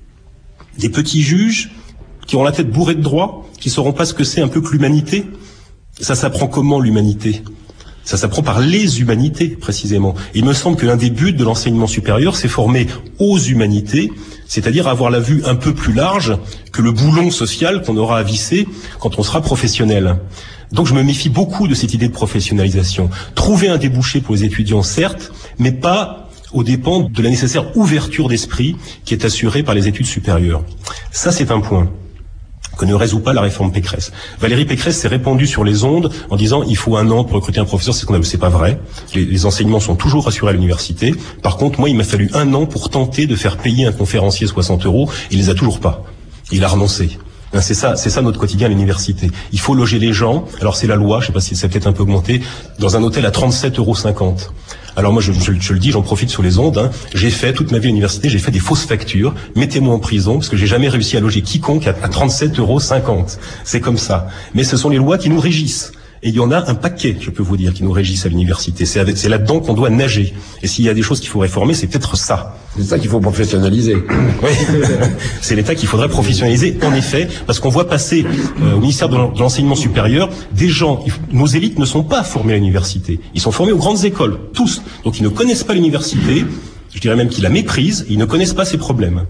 des petits juges qui ont la tête bourrée de droit, qui sauront pas ce que c'est un peu que l'humanité. Ça s'apprend comment, l'humanité? Ça s'apprend par les humanités, précisément. Et il me semble que l'un des buts de l'enseignement supérieur, c'est former aux humanités, c'est-à-dire avoir la vue un peu plus large que le boulon social qu'on aura à visser quand on sera professionnel. Donc je me méfie beaucoup de cette idée de professionnalisation. Trouver un débouché pour les étudiants, certes, mais pas aux dépens de la nécessaire ouverture d'esprit qui est assurée par les études supérieures. Ça, c'est un point que ne résout pas la réforme Pécresse. Valérie Pécresse s'est répandue sur les ondes en disant il faut 1 an pour recruter un professeur, c'est pas vrai. Les enseignements sont toujours assurés à l'université. Par contre, moi, il m'a fallu 1 an pour tenter de faire payer un conférencier 60 €. Il les a toujours pas. Il a renoncé. C'est ça notre quotidien à l'université. Il faut loger les gens. Alors c'est la loi, je sais pas si ça a peut-être un peu augmenté, dans un hôtel à 37,50 €. Alors moi, je le dis, j'en profite sur les ondes. J'ai fait toute ma vie à l'université, j'ai fait des fausses factures. Mettez-moi en prison parce que j'ai jamais réussi à loger quiconque à 37,50 €. C'est comme ça. Mais ce sont les lois qui nous régissent. Et il y en a un paquet, je peux vous dire, qui nous régissent à l'université. C'est là-dedans qu'on doit nager. Et s'il y a des choses qu'il faut réformer, c'est peut-être ça. C'est ça qu'il faut professionnaliser. Oui, c'est l'État qu'il faudrait professionnaliser, en effet, parce qu'on voit passer au ministère de l'Enseignement supérieur des gens. Nos élites ne sont pas formées à l'université. Ils sont formés aux grandes écoles, tous. Donc ils ne connaissent pas l'université. Je dirais même qu'ils la méprisent. Ils ne connaissent pas ses problèmes.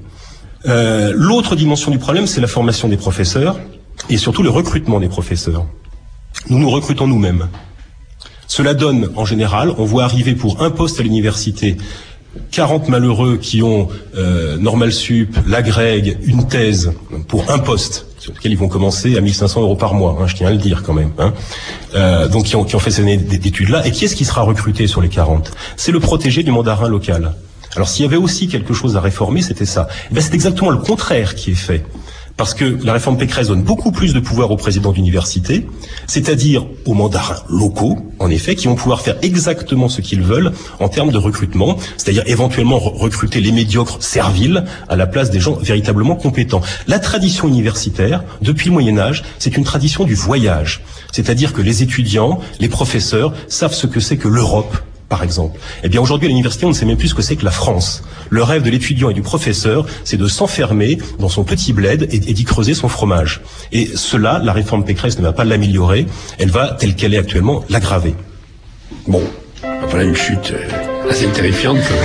L'autre dimension du problème, c'est la formation des professeurs et surtout le recrutement des professeurs. Nous nous recrutons nous-mêmes. Cela donne, en général, on voit arriver pour un poste à l'université 40 malheureux qui ont Normal Sup, l'agrég, une thèse pour un poste, sur lequel ils vont commencer à 1 500 € par mois, je tiens à le dire quand même. Donc qui ont fait ces années d'études-là. Et qui est-ce qui sera recruté sur les 40? C'est le protégé du mandarin local. Alors s'il y avait aussi quelque chose à réformer, c'était ça. Et c'est exactement le contraire qui est fait. Parce que la réforme Pécresse donne beaucoup plus de pouvoir aux présidents d'université, c'est-à-dire aux mandarins locaux, en effet, qui vont pouvoir faire exactement ce qu'ils veulent en termes de recrutement, c'est-à-dire éventuellement recruter les médiocres serviles à la place des gens véritablement compétents. La tradition universitaire, depuis le Moyen-Âge, c'est une tradition du voyage, c'est-à-dire que les étudiants, les professeurs savent ce que c'est que l'Europe, par exemple. Eh bien, aujourd'hui, à l'université, on ne sait même plus ce que c'est que la France. Le rêve de l'étudiant et du professeur, c'est de s'enfermer dans son petit bled et d'y creuser son fromage. Et cela, la réforme Pécresse ne va pas l'améliorer, elle va, telle qu'elle est actuellement, l'aggraver. Bon, voilà une chute assez terrifiante quand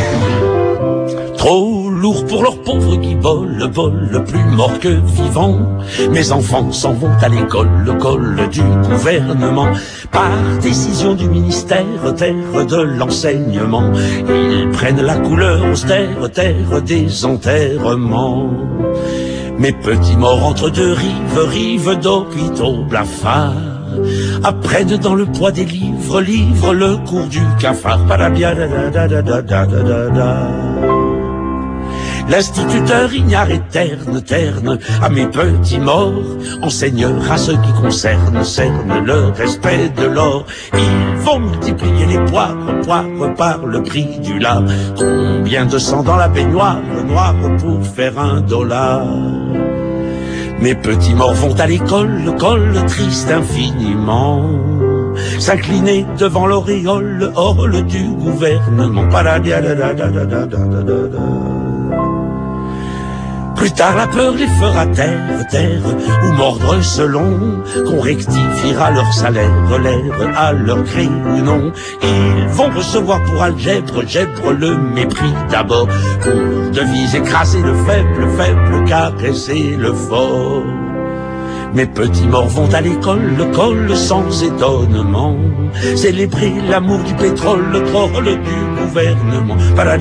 même. Trop lourd pour leurs pauvres qui volent plus morts que vivants. Mes enfants s'en vont à l'école, le col du gouvernement. Par décision du ministère, terre de l'enseignement, ils prennent la couleur austère, terre des enterrements. Mes petits morts entre deux rives d'hôpitaux blafards apprennent dans le poids des livres le cours du cafard. L'instituteur ignare et terne à mes petits morts enseignera ce qui cerne le respect de l'or. Ils vont multiplier les poires par le prix du lard. Combien de sang dans la baignoire noire pour faire $1? Mes petits morts vont à l'école, le col triste infiniment, s'incliner devant l'auréole du gouvernement. Plus tard la peur les fera taire, ou mordre selon qu'on rectifiera leur salaire, l'air à leur gré ou non. Ils vont recevoir pour algèbre le mépris d'abord, pour devise écraser le faible, caresser le fort. Mes petits morts vont à l'école, le col sans étonnement. Célébrer l'amour du pétrole, le troll du gouvernement.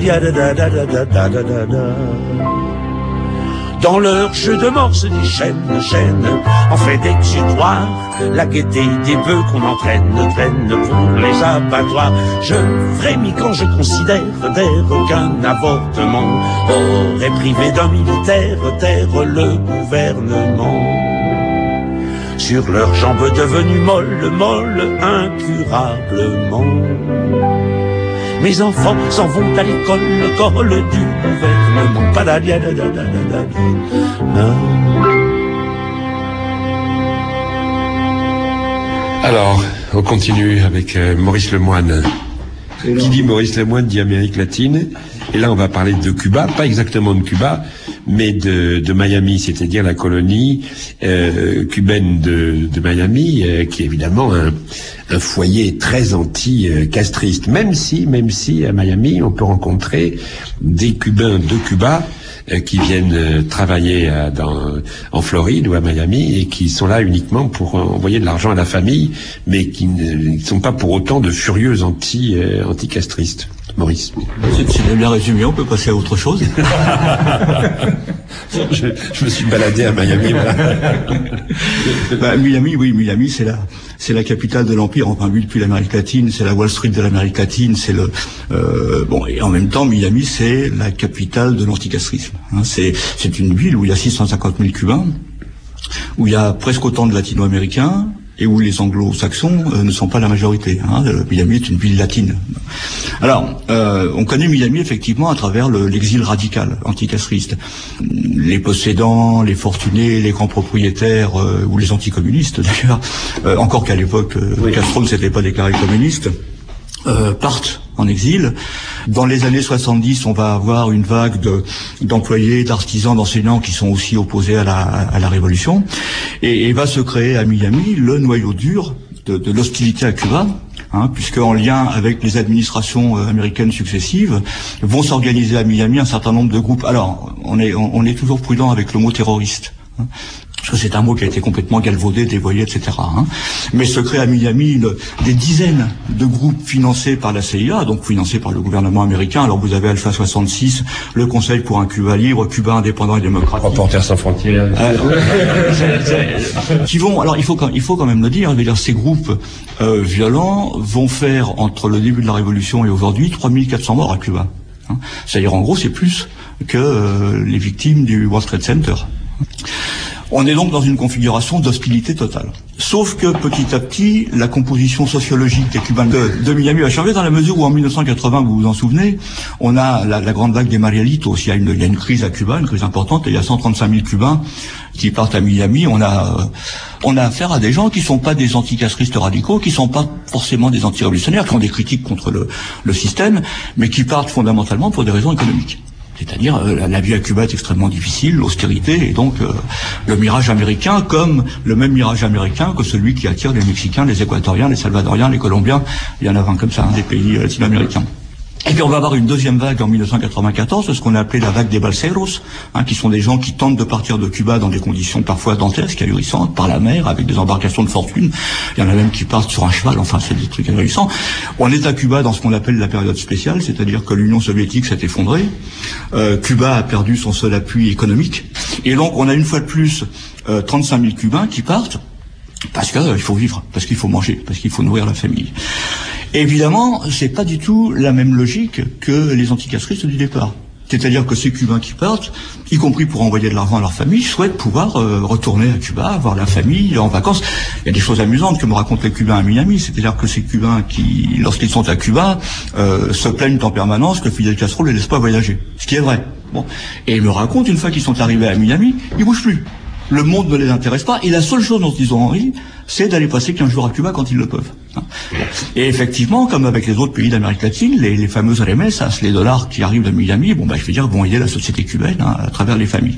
Dans leur jeu de morse des chaînes, en fait d'exutoire, la gaieté des bœufs qu'on entraîne pour les abattoirs. Je frémis quand je considère qu'un avortement aurait privé d'un militaire le gouvernement. Sur leurs jambes devenues molles, incurablement. Mes enfants s'en vont à l'école, le col du gouvernement. Alors, on continue avec Maurice Lemoine. Qui dit Maurice Lemoine dit Amérique latine. Et là, on va parler de Cuba, pas exactement de Cuba, mais de Miami, c'est-à-dire la colonie cubaine de Miami, qui est évidemment un foyer très anti-castriste. Même si à Miami, on peut rencontrer des Cubains de Cuba qui viennent travailler en Floride ou à Miami et qui sont là uniquement pour envoyer de l'argent à la famille, mais qui ne sont pas pour autant de furieux anti-castristes. Maurice. C'est bien résumé, on peut passer à autre chose. je me suis baladé à Miami. Voilà. Miami, c'est la capitale de l'empire. Enfin, vu depuis l'Amérique latine, c'est la Wall Street de l'Amérique latine. C'est et en même temps, Miami, c'est la capitale de l'anticastrisme. Hein, c'est une ville où il y a 650 000 Cubains, où il y a presque autant de Latino-Américains, et où les anglo-saxons ne sont pas la majorité. Hein. Miami est une ville latine. Alors, on connaît Miami effectivement à travers l'exil radical anticastriste. Les possédants, les fortunés, les grands propriétaires, ou les anticommunistes d'ailleurs, encore qu'à l'époque, Castro ne s'était pas déclaré communiste, partent en exil. Dans les années 70, on va avoir une vague d'employés, d'artisans, d'enseignants qui sont aussi opposés à la révolution. Et va se créer à Miami le noyau dur de l'hostilité à Cuba, hein, puisque en lien avec les administrations américaines successives, vont s'organiser à Miami un certain nombre de groupes. Alors, on est toujours prudent avec le mot terroriste, hein, parce que c'est un mot qui a été complètement galvaudé, dévoyé, etc. Hein. Mais se crée à Miami des dizaines de groupes financés par la CIA, donc financés par le gouvernement américain. Alors vous avez Alpha 66, le Conseil pour un Cuba libre, Cuba indépendant et démocratique. Reporters sans frontières. Qui vont. Alors il faut quand même le dire. Je veux dire, ces groupes violents vont faire entre le début de la Révolution et aujourd'hui 3400 morts à Cuba. Hein. C'est-à-dire en gros c'est plus que les victimes du World Trade Center. On est donc dans une configuration d'hostilité totale. Sauf que petit à petit, la composition sociologique des Cubains de Miami a changé dans la mesure où en 1980, vous vous en souvenez, on a la grande vague des Marielitos. Il y a une crise à Cuba, une crise importante, et il y a 135 000 Cubains qui partent à Miami. On a affaire à des gens qui sont pas des anticastristes radicaux, qui sont pas forcément des anti-révolutionnaires, qui ont des critiques contre le système, mais qui partent fondamentalement pour des raisons économiques. C'est-à-dire la vie à Cuba est extrêmement difficile, l'austérité, et donc le mirage américain comme le même mirage américain que celui qui attire les Mexicains, les Équatoriens, les Salvadoriens, les Colombiens, il y en a 20 comme ça, hein, des pays latino-américains. Et puis on va avoir une deuxième vague en 1994, ce qu'on a appelé la vague des balseros, hein, qui sont des gens qui tentent de partir de Cuba dans des conditions parfois dantesques, ahurissantes, par la mer, avec des embarcations de fortune. Il y en a même qui partent sur un cheval, enfin c'est des trucs ahurissants. On est à Cuba dans ce qu'on appelle la période spéciale, c'est-à-dire que l'Union soviétique s'est effondrée, Cuba a perdu son seul appui économique, et donc on a une fois de plus 35 000 Cubains qui partent, parce qu'il faut vivre, parce qu'il faut manger, parce qu'il faut nourrir la famille. Et évidemment, c'est pas du tout la même logique que les anticastristes du départ. C'est-à-dire que ces Cubains qui partent, y compris pour envoyer de l'argent à leur famille, souhaitent pouvoir retourner à Cuba, voir la famille en vacances. Il y a des choses amusantes que me racontent les Cubains à Miami, c'est-à-dire que ces Cubains qui, lorsqu'ils sont à Cuba, se plaignent en permanence que Fidel Castro ne les laisse pas voyager. Ce qui est vrai. Bon. Et ils me racontent, une fois qu'ils sont arrivés à Miami, ils bougent plus. Le monde ne les intéresse pas, et la seule chose dont ils ont envie, c'est d'aller passer 15 jours à Cuba quand ils le peuvent. Et effectivement, comme avec les autres pays d'Amérique latine, les fameuses remesas, les dollars qui arrivent de Miami, vont aider la société cubaine, hein, à travers les familles.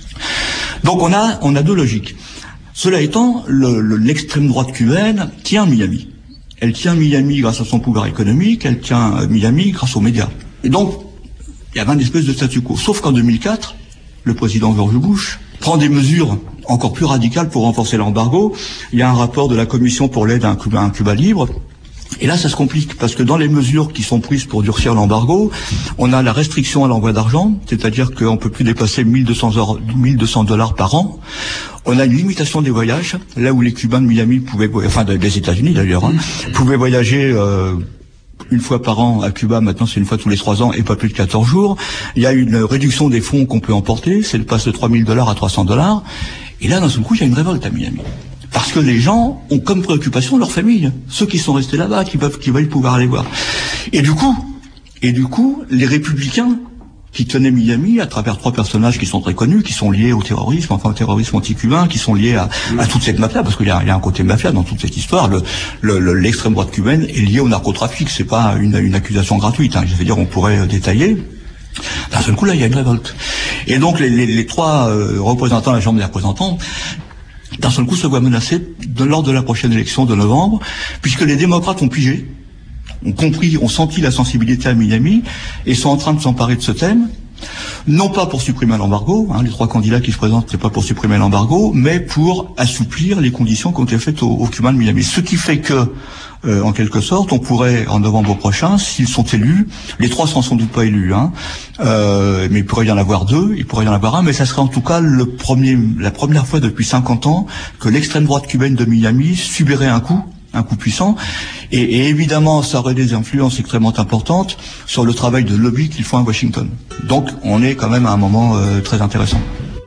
Donc on a deux logiques. Cela étant, l'extrême droite cubaine tient Miami. Elle tient Miami grâce à son pouvoir économique, elle tient Miami grâce aux médias. Et donc, il y avait une espèce de statu quo. Sauf qu'en 2004, le président George Bush prend des mesures encore plus radicales pour renforcer l'embargo. Il y a un rapport de la Commission pour l'aide à un Cuba libre. Et là, ça se complique, parce que dans les mesures qui sont prises pour durcir l'embargo, on a la restriction à l'envoi d'argent, c'est-à-dire qu'on ne peut plus dépasser $1,200 par an. On a une limitation des voyages, là où les Cubains de Miami pouvaient, enfin des États-Unis d'ailleurs, pouvaient voyager une fois par an à Cuba. Maintenant c'est une fois tous les 3 ans et pas plus de 14 jours. Il y a une réduction des fonds qu'on peut emporter, c'est le passe de $3,000 à $300. Et là, d'un seul coup, il y a une révolte à Miami. Parce que les gens ont comme préoccupation leur famille, ceux qui sont restés là-bas, qui veulent pouvoir aller voir. Et du coup, les républicains qui tenaient Miami, à travers 3 personnages qui sont très connus, qui sont liés au terrorisme, enfin au terrorisme anti-cubain, qui sont liés à toute cette mafia, parce qu'il y a un côté mafia dans toute cette histoire. L'extrême droite cubaine est liée au narcotrafic, c'est pas une accusation gratuite, je veux dire, on pourrait détailler. D'un seul coup, là, il y a une révolte. Et donc, les 3 représentants de la Chambre des représentants, d'un seul coup, se voient menacés lors de la prochaine élection de novembre, puisque les démocrates ont pigé, ont senti la sensibilité à Miami, et sont en train de s'emparer de ce thème, non pas pour supprimer l'embargo, les 3 candidats qui se présentent, c'est pas pour supprimer l'embargo, mais pour assouplir les conditions qui ont été faites aux Cubains de Miami. Ce qui fait que, en quelque sorte, on pourrait, en novembre prochain, s'ils sont élus, les 3 sont sans doute pas élus, mais il pourrait y en avoir 2, il pourrait y en avoir un, mais ça serait en tout cas la première fois depuis 50 ans que l'extrême droite cubaine de Miami subirait un coup puissant, et évidemment ça aurait des influences extrêmement importantes sur le travail de lobby qu'ils font à Washington. Donc on est quand même à un moment très intéressant.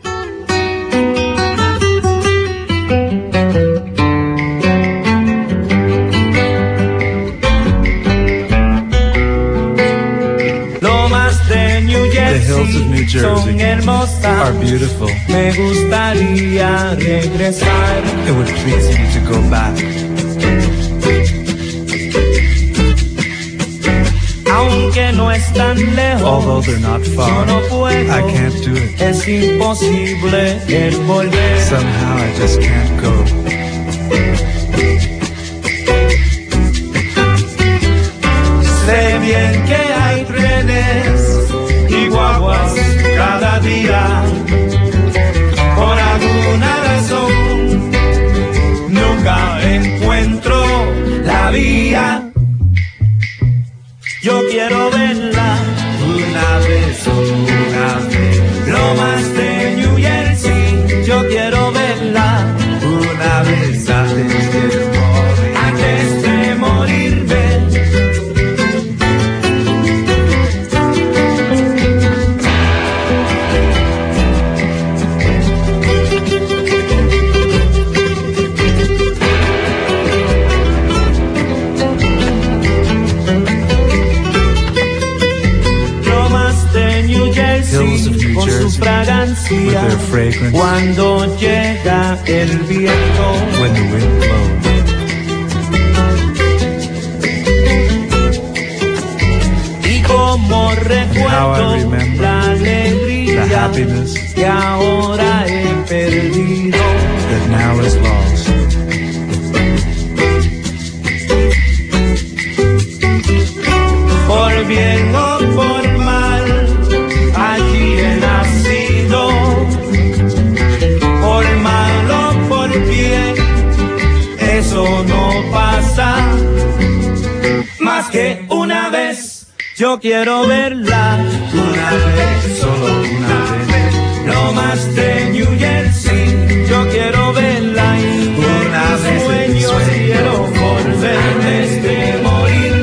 The hills of New Jersey are beautiful. Me gustaría regresar. It would please me to go back. Aunque no están lejos, although they're not far, no puedo, I can't do it. Es imposible el volver. Somehow I just can't go. Sé bien que hay trenes y guaguas cada día. Por alguna razón nunca encuentro la vía. Yo quiero verla una vez, Lomas de New Jersey. Yo quiero verla una vez antes de morirme. Con su fragancia, cuando llega el viento, when the wind blows. Y como recuerdo la alegría, the happiness que ahora he perdido, that now is lost. Por bien o por mal, allí he nacido, por mal o por bien, eso no pasa más que una vez. Yo quiero verla una vez, solo una vez, Lomas de New Jersey. Yo quiero verla y una vez sueño quiero volver antes de morirme.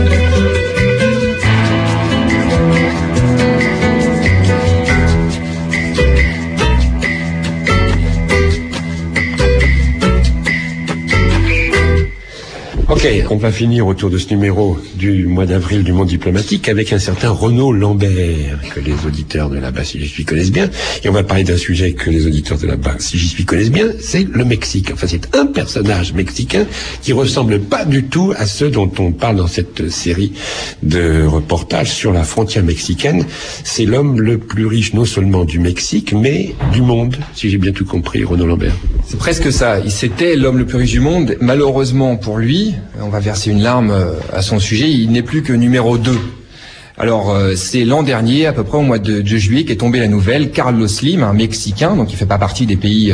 Ok, on va finir autour de ce numéro du mois d'avril du Monde diplomatique avec un certain Renaud Lambert, que les auditeurs de là-bas, si j'y suis, connaissent bien. Et on va parler d'un sujet que les auditeurs de là-bas, si j'y suis, connaissent bien, c'est le Mexique. Enfin, c'est un personnage mexicain qui ressemble pas du tout à ceux dont on parle dans cette série de reportages sur la frontière mexicaine. C'est l'homme le plus riche, non seulement du Mexique, mais du monde, si j'ai bien tout compris, Renaud Lambert. C'est presque ça. C'était l'homme le plus riche du monde. Malheureusement pour lui, on va verser une larme à son sujet, il n'est plus que numéro 2. Alors c'est l'an dernier, à peu près au mois de juillet, qu'est tombée la nouvelle. Carlos Slim, un Mexicain, donc qui fait pas partie des pays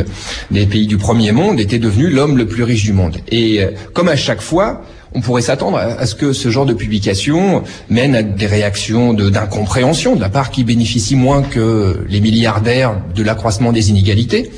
du premier monde, était devenu l'homme le plus riche du monde. Et comme à chaque fois, on pourrait s'attendre à ce que ce genre de publication mène à des réactions d'incompréhension de la part qui bénéficie moins que les milliardaires de l'accroissement des inégalités,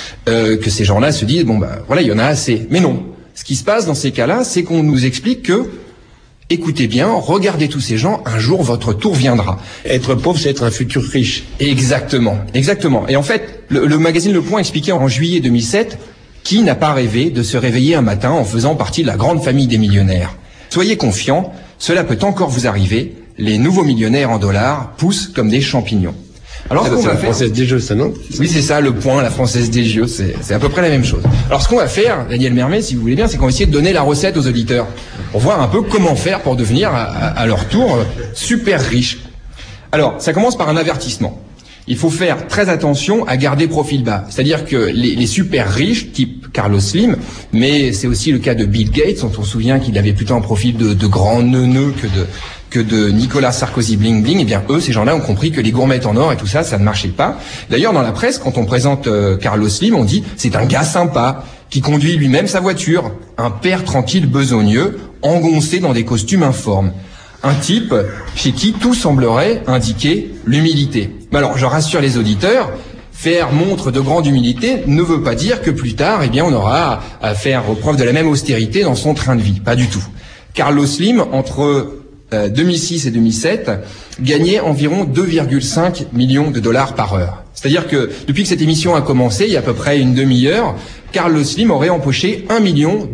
que ces gens-là se disent bon bah voilà, il y en a assez. Mais non. Ce qui se passe dans ces cas-là, c'est qu'on nous explique que écoutez bien, regardez tous ces gens, un jour votre tour viendra. Être pauvre, c'est être un futur riche. Exactement, exactement. Et en fait, le magazine Le Point expliquait en juillet 2007 qui n'a pas rêvé de se réveiller un matin en faisant partie de la grande famille des millionnaires. Soyez confiants, cela peut encore vous arriver. Les nouveaux millionnaires en dollars poussent comme des champignons. Alors, c'est la Française des Jeux, ça, non? Oui, c'est ça, Le Point, la Française des Jeux, c'est à peu près la même chose. Alors, ce qu'on va faire, Daniel Mermet, si vous voulez bien, c'est qu'on va essayer de donner la recette aux auditeurs. Pour voir un peu comment faire pour devenir, à leur tour, super riche. Alors, ça commence par un avertissement. Il faut faire très attention à garder profil bas. C'est-à-dire que les super riches, type Carlos Slim, mais c'est aussi le cas de Bill Gates, dont on se souvient qu'il avait plutôt un profil de grand neuneu que de Nicolas Sarkozy bling bling, eh bien eux, ces gens-là ont compris que les gourmettes en or et tout ça, ça ne marchait pas. D'ailleurs, dans la presse, quand on présente Carlos Slim, on dit c'est un gars sympa, qui conduit lui-même sa voiture, un père tranquille besogneux, engoncé dans des costumes informes. Un type chez qui tout semblerait indiquer l'humilité. Mais alors, je rassure les auditeurs, faire montre de grande humilité ne veut pas dire que plus tard, eh bien, on aura à faire preuve de la même austérité dans son train de vie. Pas du tout. Carlos Slim, entre 2006 et 2007, gagnait environ 2,5 millions de dollars par heure. C'est-à-dire que depuis que cette émission a commencé, il y a à peu près une demi-heure, Carlos Slim aurait empoché 1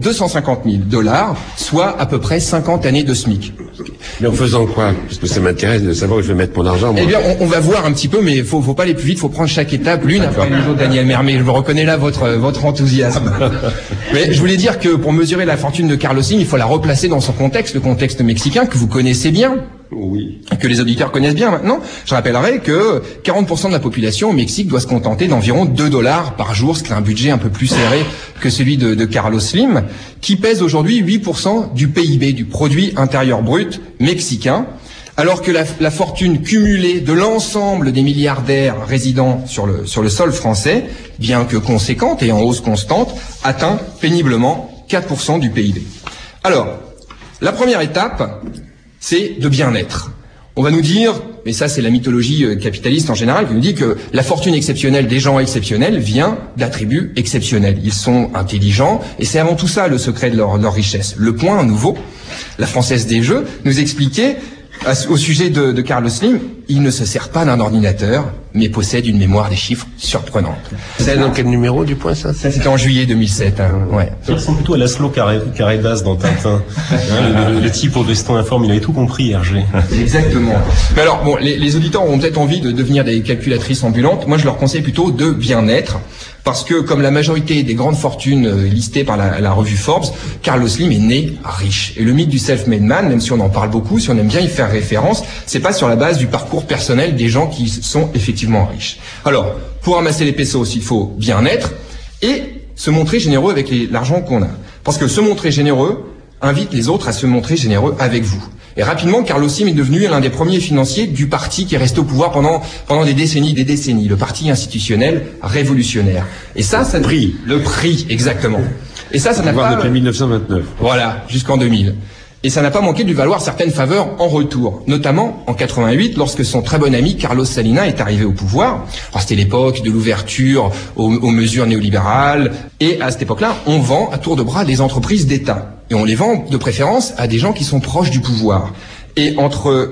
250 000 $, soit à peu près 50 années de SMIC. Mais en faisant quoi? Parce que ça m'intéresse de savoir où je vais mettre mon argent, moi. Eh bien, on va voir un petit peu, mais faut pas aller plus vite, faut prendre chaque étape l'une après l'autre, Daniel Mermet. Je reconnais là votre enthousiasme. Mais je voulais dire que pour mesurer la fortune de Carlos Slim, il faut la replacer dans son contexte, le contexte mexicain que vous connaissez bien. Oui. Que les auditeurs connaissent bien maintenant. Je rappellerai que 40% de la population au Mexique doit se contenter d'environ $2 par jour, ce qui est un budget un peu plus serré que celui de Carlos Slim, qui pèse aujourd'hui 8% du PIB, du produit intérieur brut mexicain, alors que la fortune cumulée de l'ensemble des milliardaires résidant sur le sol français, bien que conséquente et en hausse constante, atteint péniblement 4% du PIB. Alors, la première étape, c'est de bien-être. On va nous dire, mais ça c'est la mythologie capitaliste en général, qui nous dit que la fortune exceptionnelle des gens exceptionnels vient d'attributs exceptionnels. Ils sont intelligents, et c'est avant tout ça le secret de leur richesse. Le Point, à nouveau, la Française des Jeux, nous expliquait, au sujet de Carlos Slim, il ne se sert pas d'un ordinateur, mais possède une mémoire des chiffres surprenante. C'est dans quel numéro du Point, ça? Ça, c'était en juillet 2007, ouais. Ça ressemble plutôt à Laszlo Caredas dans Tintin. Le type au destin informe, il avait tout compris, Hergé. Exactement. Mais alors, bon, les auditeurs auront peut-être envie de devenir des calculatrices ambulantes. Moi, je leur conseille plutôt de bien-être. Parce que, comme la majorité des grandes fortunes listées par la revue Forbes, Carlos Slim est né riche. Et le mythe du self-made man, même si on en parle beaucoup, si on aime bien y faire référence, c'est pas sur la base du parcours personnel des gens qui sont effectivement riches. Alors, pour amasser les pesos, il faut bien être et se montrer généreux avec l'argent qu'on a. Parce que se montrer généreux invite les autres à se montrer généreux avec vous. Et rapidement, Carlos Slim est devenu l'un des premiers financiers du parti qui est resté au pouvoir pendant des décennies, le parti institutionnel révolutionnaire. Et ça prix. Le prix, exactement. Et ça n'a pas... depuis 1929. Voilà, jusqu'en 2000. Et ça n'a pas manqué de lui valoir certaines faveurs en retour, notamment en 88, lorsque son très bon ami Carlos Salinas est arrivé au pouvoir. Alors, c'était l'époque de l'ouverture aux mesures néolibérales, et à cette époque-là, on vend à tour de bras des entreprises d'État. Et on les vend de préférence à des gens qui sont proches du pouvoir. Et entre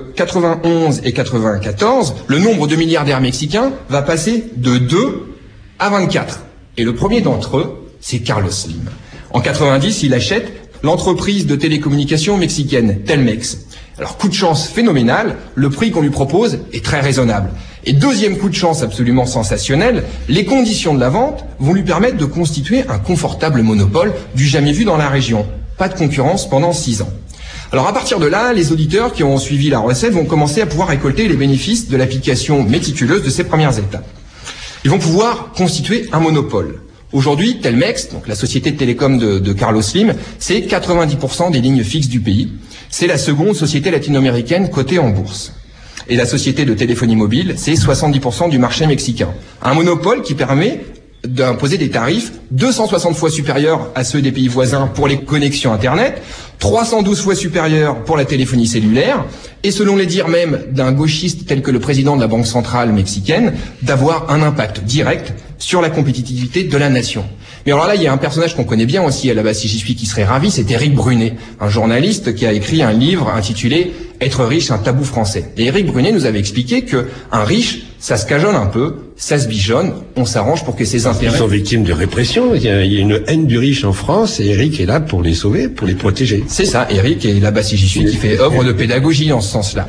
91 et 94, le nombre de milliardaires mexicains va passer de 2 à 24. Et le premier d'entre eux, c'est Carlos Slim. En 90, il achète l'entreprise de télécommunications mexicaine, Telmex. Alors, coup de chance phénoménal, le prix qu'on lui propose est très raisonnable. Et deuxième coup de chance absolument sensationnel, les conditions de la vente vont lui permettre de constituer un confortable monopole du jamais vu dans la région. Pas de concurrence pendant 6 ans. Alors à partir de là, les auditeurs qui ont suivi la recette vont commencer à pouvoir récolter les bénéfices de l'application méticuleuse de ces premières étapes. Ils vont pouvoir constituer un monopole. Aujourd'hui, Telmex, donc la société de télécom de Carlos Slim, c'est 90% des lignes fixes du pays. C'est la seconde société latino-américaine cotée en bourse. Et la société de téléphonie mobile, c'est 70% du marché mexicain. Un monopole qui permet d'imposer des tarifs 260 fois supérieurs à ceux des pays voisins pour les connexions Internet, 312 fois supérieurs pour la téléphonie cellulaire, et selon les dires même d'un gauchiste tel que le président de la Banque centrale mexicaine, d'avoir un impact direct sur la compétitivité de la nation. Mais alors là, il y a un personnage qu'on connaît bien aussi, à la base, si j'y suis, qui serait ravi, c'est Éric Brunet, un journaliste qui a écrit un livre intitulé « Être riche, un tabou français ». Et Éric Brunet nous avait expliqué que un riche, ça se cajonne un peu, ça se bichonne, on s'arrange pour que ses intérêts... Ils sont victimes de répression, il y a une haine du riche en France, et Éric est là pour les sauver, pour les protéger. C'est ça, Éric est là-bas, si j'y suis, qui fait œuvre de pédagogie dans ce sens-là.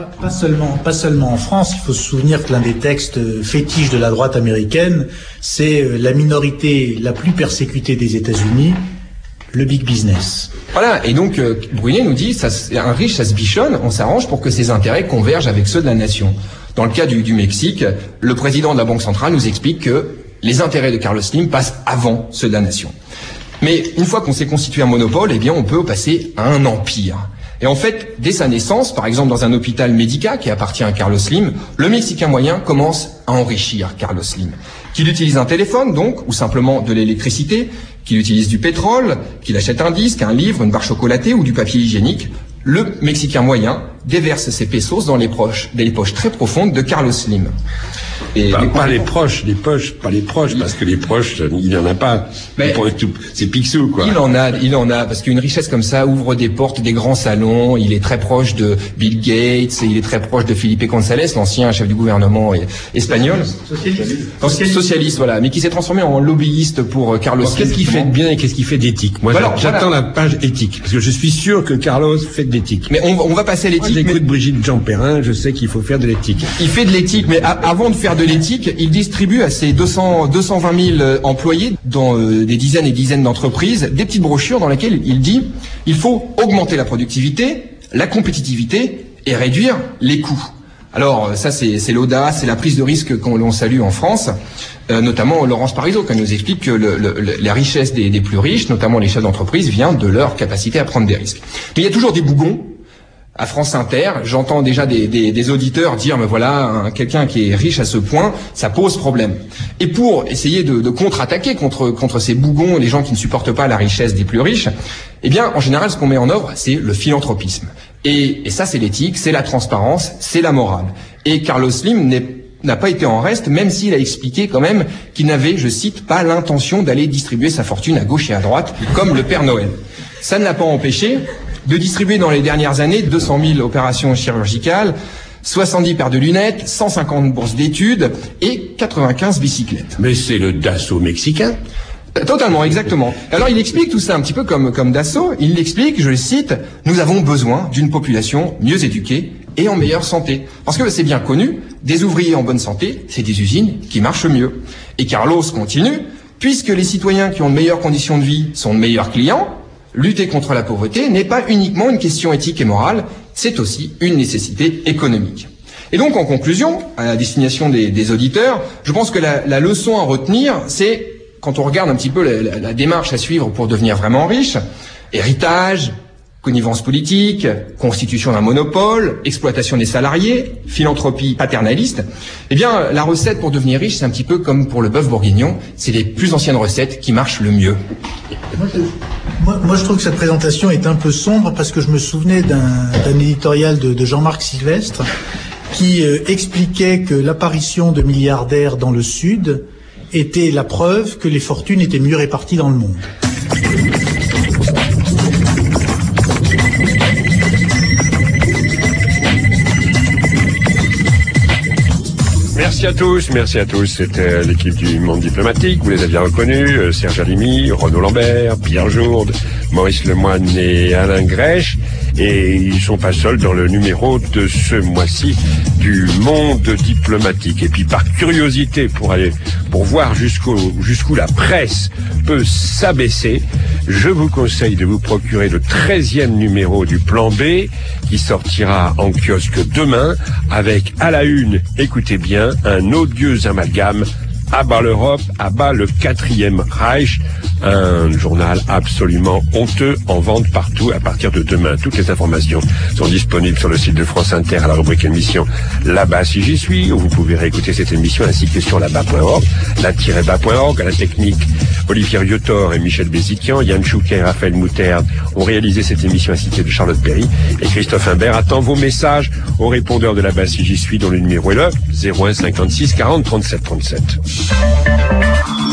Pas seulement en France, il faut se souvenir que l'un des textes fétiches de la droite américaine, c'est la minorité la plus persécutée des États-Unis, le big business. Voilà, et donc Brunet nous dit, un riche, ça se bichonne, on s'arrange pour que ses intérêts convergent avec ceux de la nation. Dans le cas du Mexique, le président de la Banque centrale nous explique que les intérêts de Carlos Slim passent avant ceux de la nation. Mais une fois qu'on s'est constitué un monopole, eh bien on peut passer à un empire. Et en fait, dès sa naissance, par exemple dans un hôpital Medica qui appartient à Carlos Slim, le Mexicain moyen commence à enrichir Carlos Slim. Qu'il utilise un téléphone donc, ou simplement de l'électricité, qu'il utilise du pétrole, qu'il achète un disque, un livre, une barre chocolatée ou du papier hygiénique, le Mexicain moyen déverse ses pesos dans les poches très profondes de Carlos Slim. Et pas les proches, parce que les proches, il n'en a pas. C'est Picsou, quoi. Il en a, parce qu'une richesse comme ça ouvre des portes, des grands salons. Il est très proche de Bill Gates, il est très proche de Felipe González, l'ancien chef du gouvernement espagnol. Socialiste, voilà, mais qui s'est transformé en lobbyiste pour Carlos Slim. Qu'est-ce qu'il fait de bien et qu'est-ce qu'il fait d'éthique? Moi, j'attends la page éthique, parce que je suis sûr que Carlos fait de l'éthique. Mais on va passer à l'éthique. J'écoute Brigitte Jean-Perrin, je sais qu'il faut faire de l'éthique. Il fait de l'éthique, mais avant de faire de l'éthique, il distribue à ses 220 000 employés dans des dizaines et dizaines d'entreprises des petites brochures dans lesquelles il dit il faut augmenter la productivité, la compétitivité et réduire les coûts. Alors ça c'est l'audace, c'est la prise de risque qu'on l'on salue en France, notamment Laurence Parisot qui nous explique que la richesse des plus riches, notamment les chefs d'entreprise, vient de leur capacité à prendre des risques. Mais il y a toujours des bougons. À France Inter, j'entends déjà des auditeurs dire mais voilà, quelqu'un qui est riche à ce point, ça pose problème. Et pour essayer de contre-attaquer contre ces bougons, les gens qui ne supportent pas la richesse des plus riches, eh bien en général ce qu'on met en œuvre, c'est le philanthropisme. Et ça c'est l'éthique, c'est la transparence, c'est la morale. Et Carlos Slim n'a pas été en reste, même s'il a expliqué quand même qu'il n'avait, je cite, pas l'intention d'aller distribuer sa fortune à gauche et à droite, comme le Père Noël. Ça ne l'a pas empêché de distribuer dans les dernières années 200 000 opérations chirurgicales, 70 paires de lunettes, 150 bourses d'études et 95 bicyclettes. Mais c'est le Dassault mexicain. Totalement, exactement. Alors il explique tout ça un petit peu comme Dassault. Il l'explique, je le cite, « Nous avons besoin d'une population mieux éduquée et en meilleure santé. » Parce que c'est bien connu, des ouvriers en bonne santé, c'est des usines qui marchent mieux. Et Carlos continue, « Puisque les citoyens qui ont de meilleures conditions de vie sont de meilleurs clients, lutter contre la pauvreté n'est pas uniquement une question éthique et morale, c'est aussi une nécessité économique. » Et donc, en conclusion, à la destination des auditeurs, je pense que la leçon à retenir, c'est, quand on regarde un petit peu la démarche à suivre pour devenir vraiment riche, héritage, connivence politique, constitution d'un monopole, exploitation des salariés, philanthropie paternaliste, eh bien, la recette pour devenir riche, c'est un petit peu comme pour le bœuf bourguignon, c'est les plus anciennes recettes qui marchent le mieux. Moi, je trouve que cette présentation est un peu sombre parce que je me souvenais d'un éditorial de Jean-Marc Sylvestre qui expliquait que l'apparition de milliardaires dans le Sud était la preuve que les fortunes étaient mieux réparties dans le monde. Merci à tous. C'était l'équipe du Monde Diplomatique. Vous les aviez reconnus, Serge Alimi, Renaud Lambert, Pierre Jourde, Maurice Lemoine et Alain Grèche. Et ils sont pas seuls dans le numéro de ce mois-ci du Monde Diplomatique. Et puis par curiosité, pour voir jusqu'où la presse peut s'abaisser, je vous conseille de vous procurer le 13e numéro du Plan B qui sortira en kiosque demain avec à la une, écoutez bien, un odieux amalgame À bas l'Europe, à bas le 4e Reich, un journal absolument honteux en vente partout à partir de demain. Toutes les informations sont disponibles sur le site de France Inter à la rubrique émission Là-bas si j'y suis, où vous pouvez réécouter cette émission ainsi que sur là-bas.org, la-bas.org. À la technique, Olivier Riotor et Michel Béziquian, Yann Chouquet et Raphaël Mouterde ont réalisé cette émission ainsi que de Charlotte Perry. Et Christophe Imbert attend vos messages au répondeur de Là-bas si j'y suis, dont le numéro est le 01 56 40 37 37.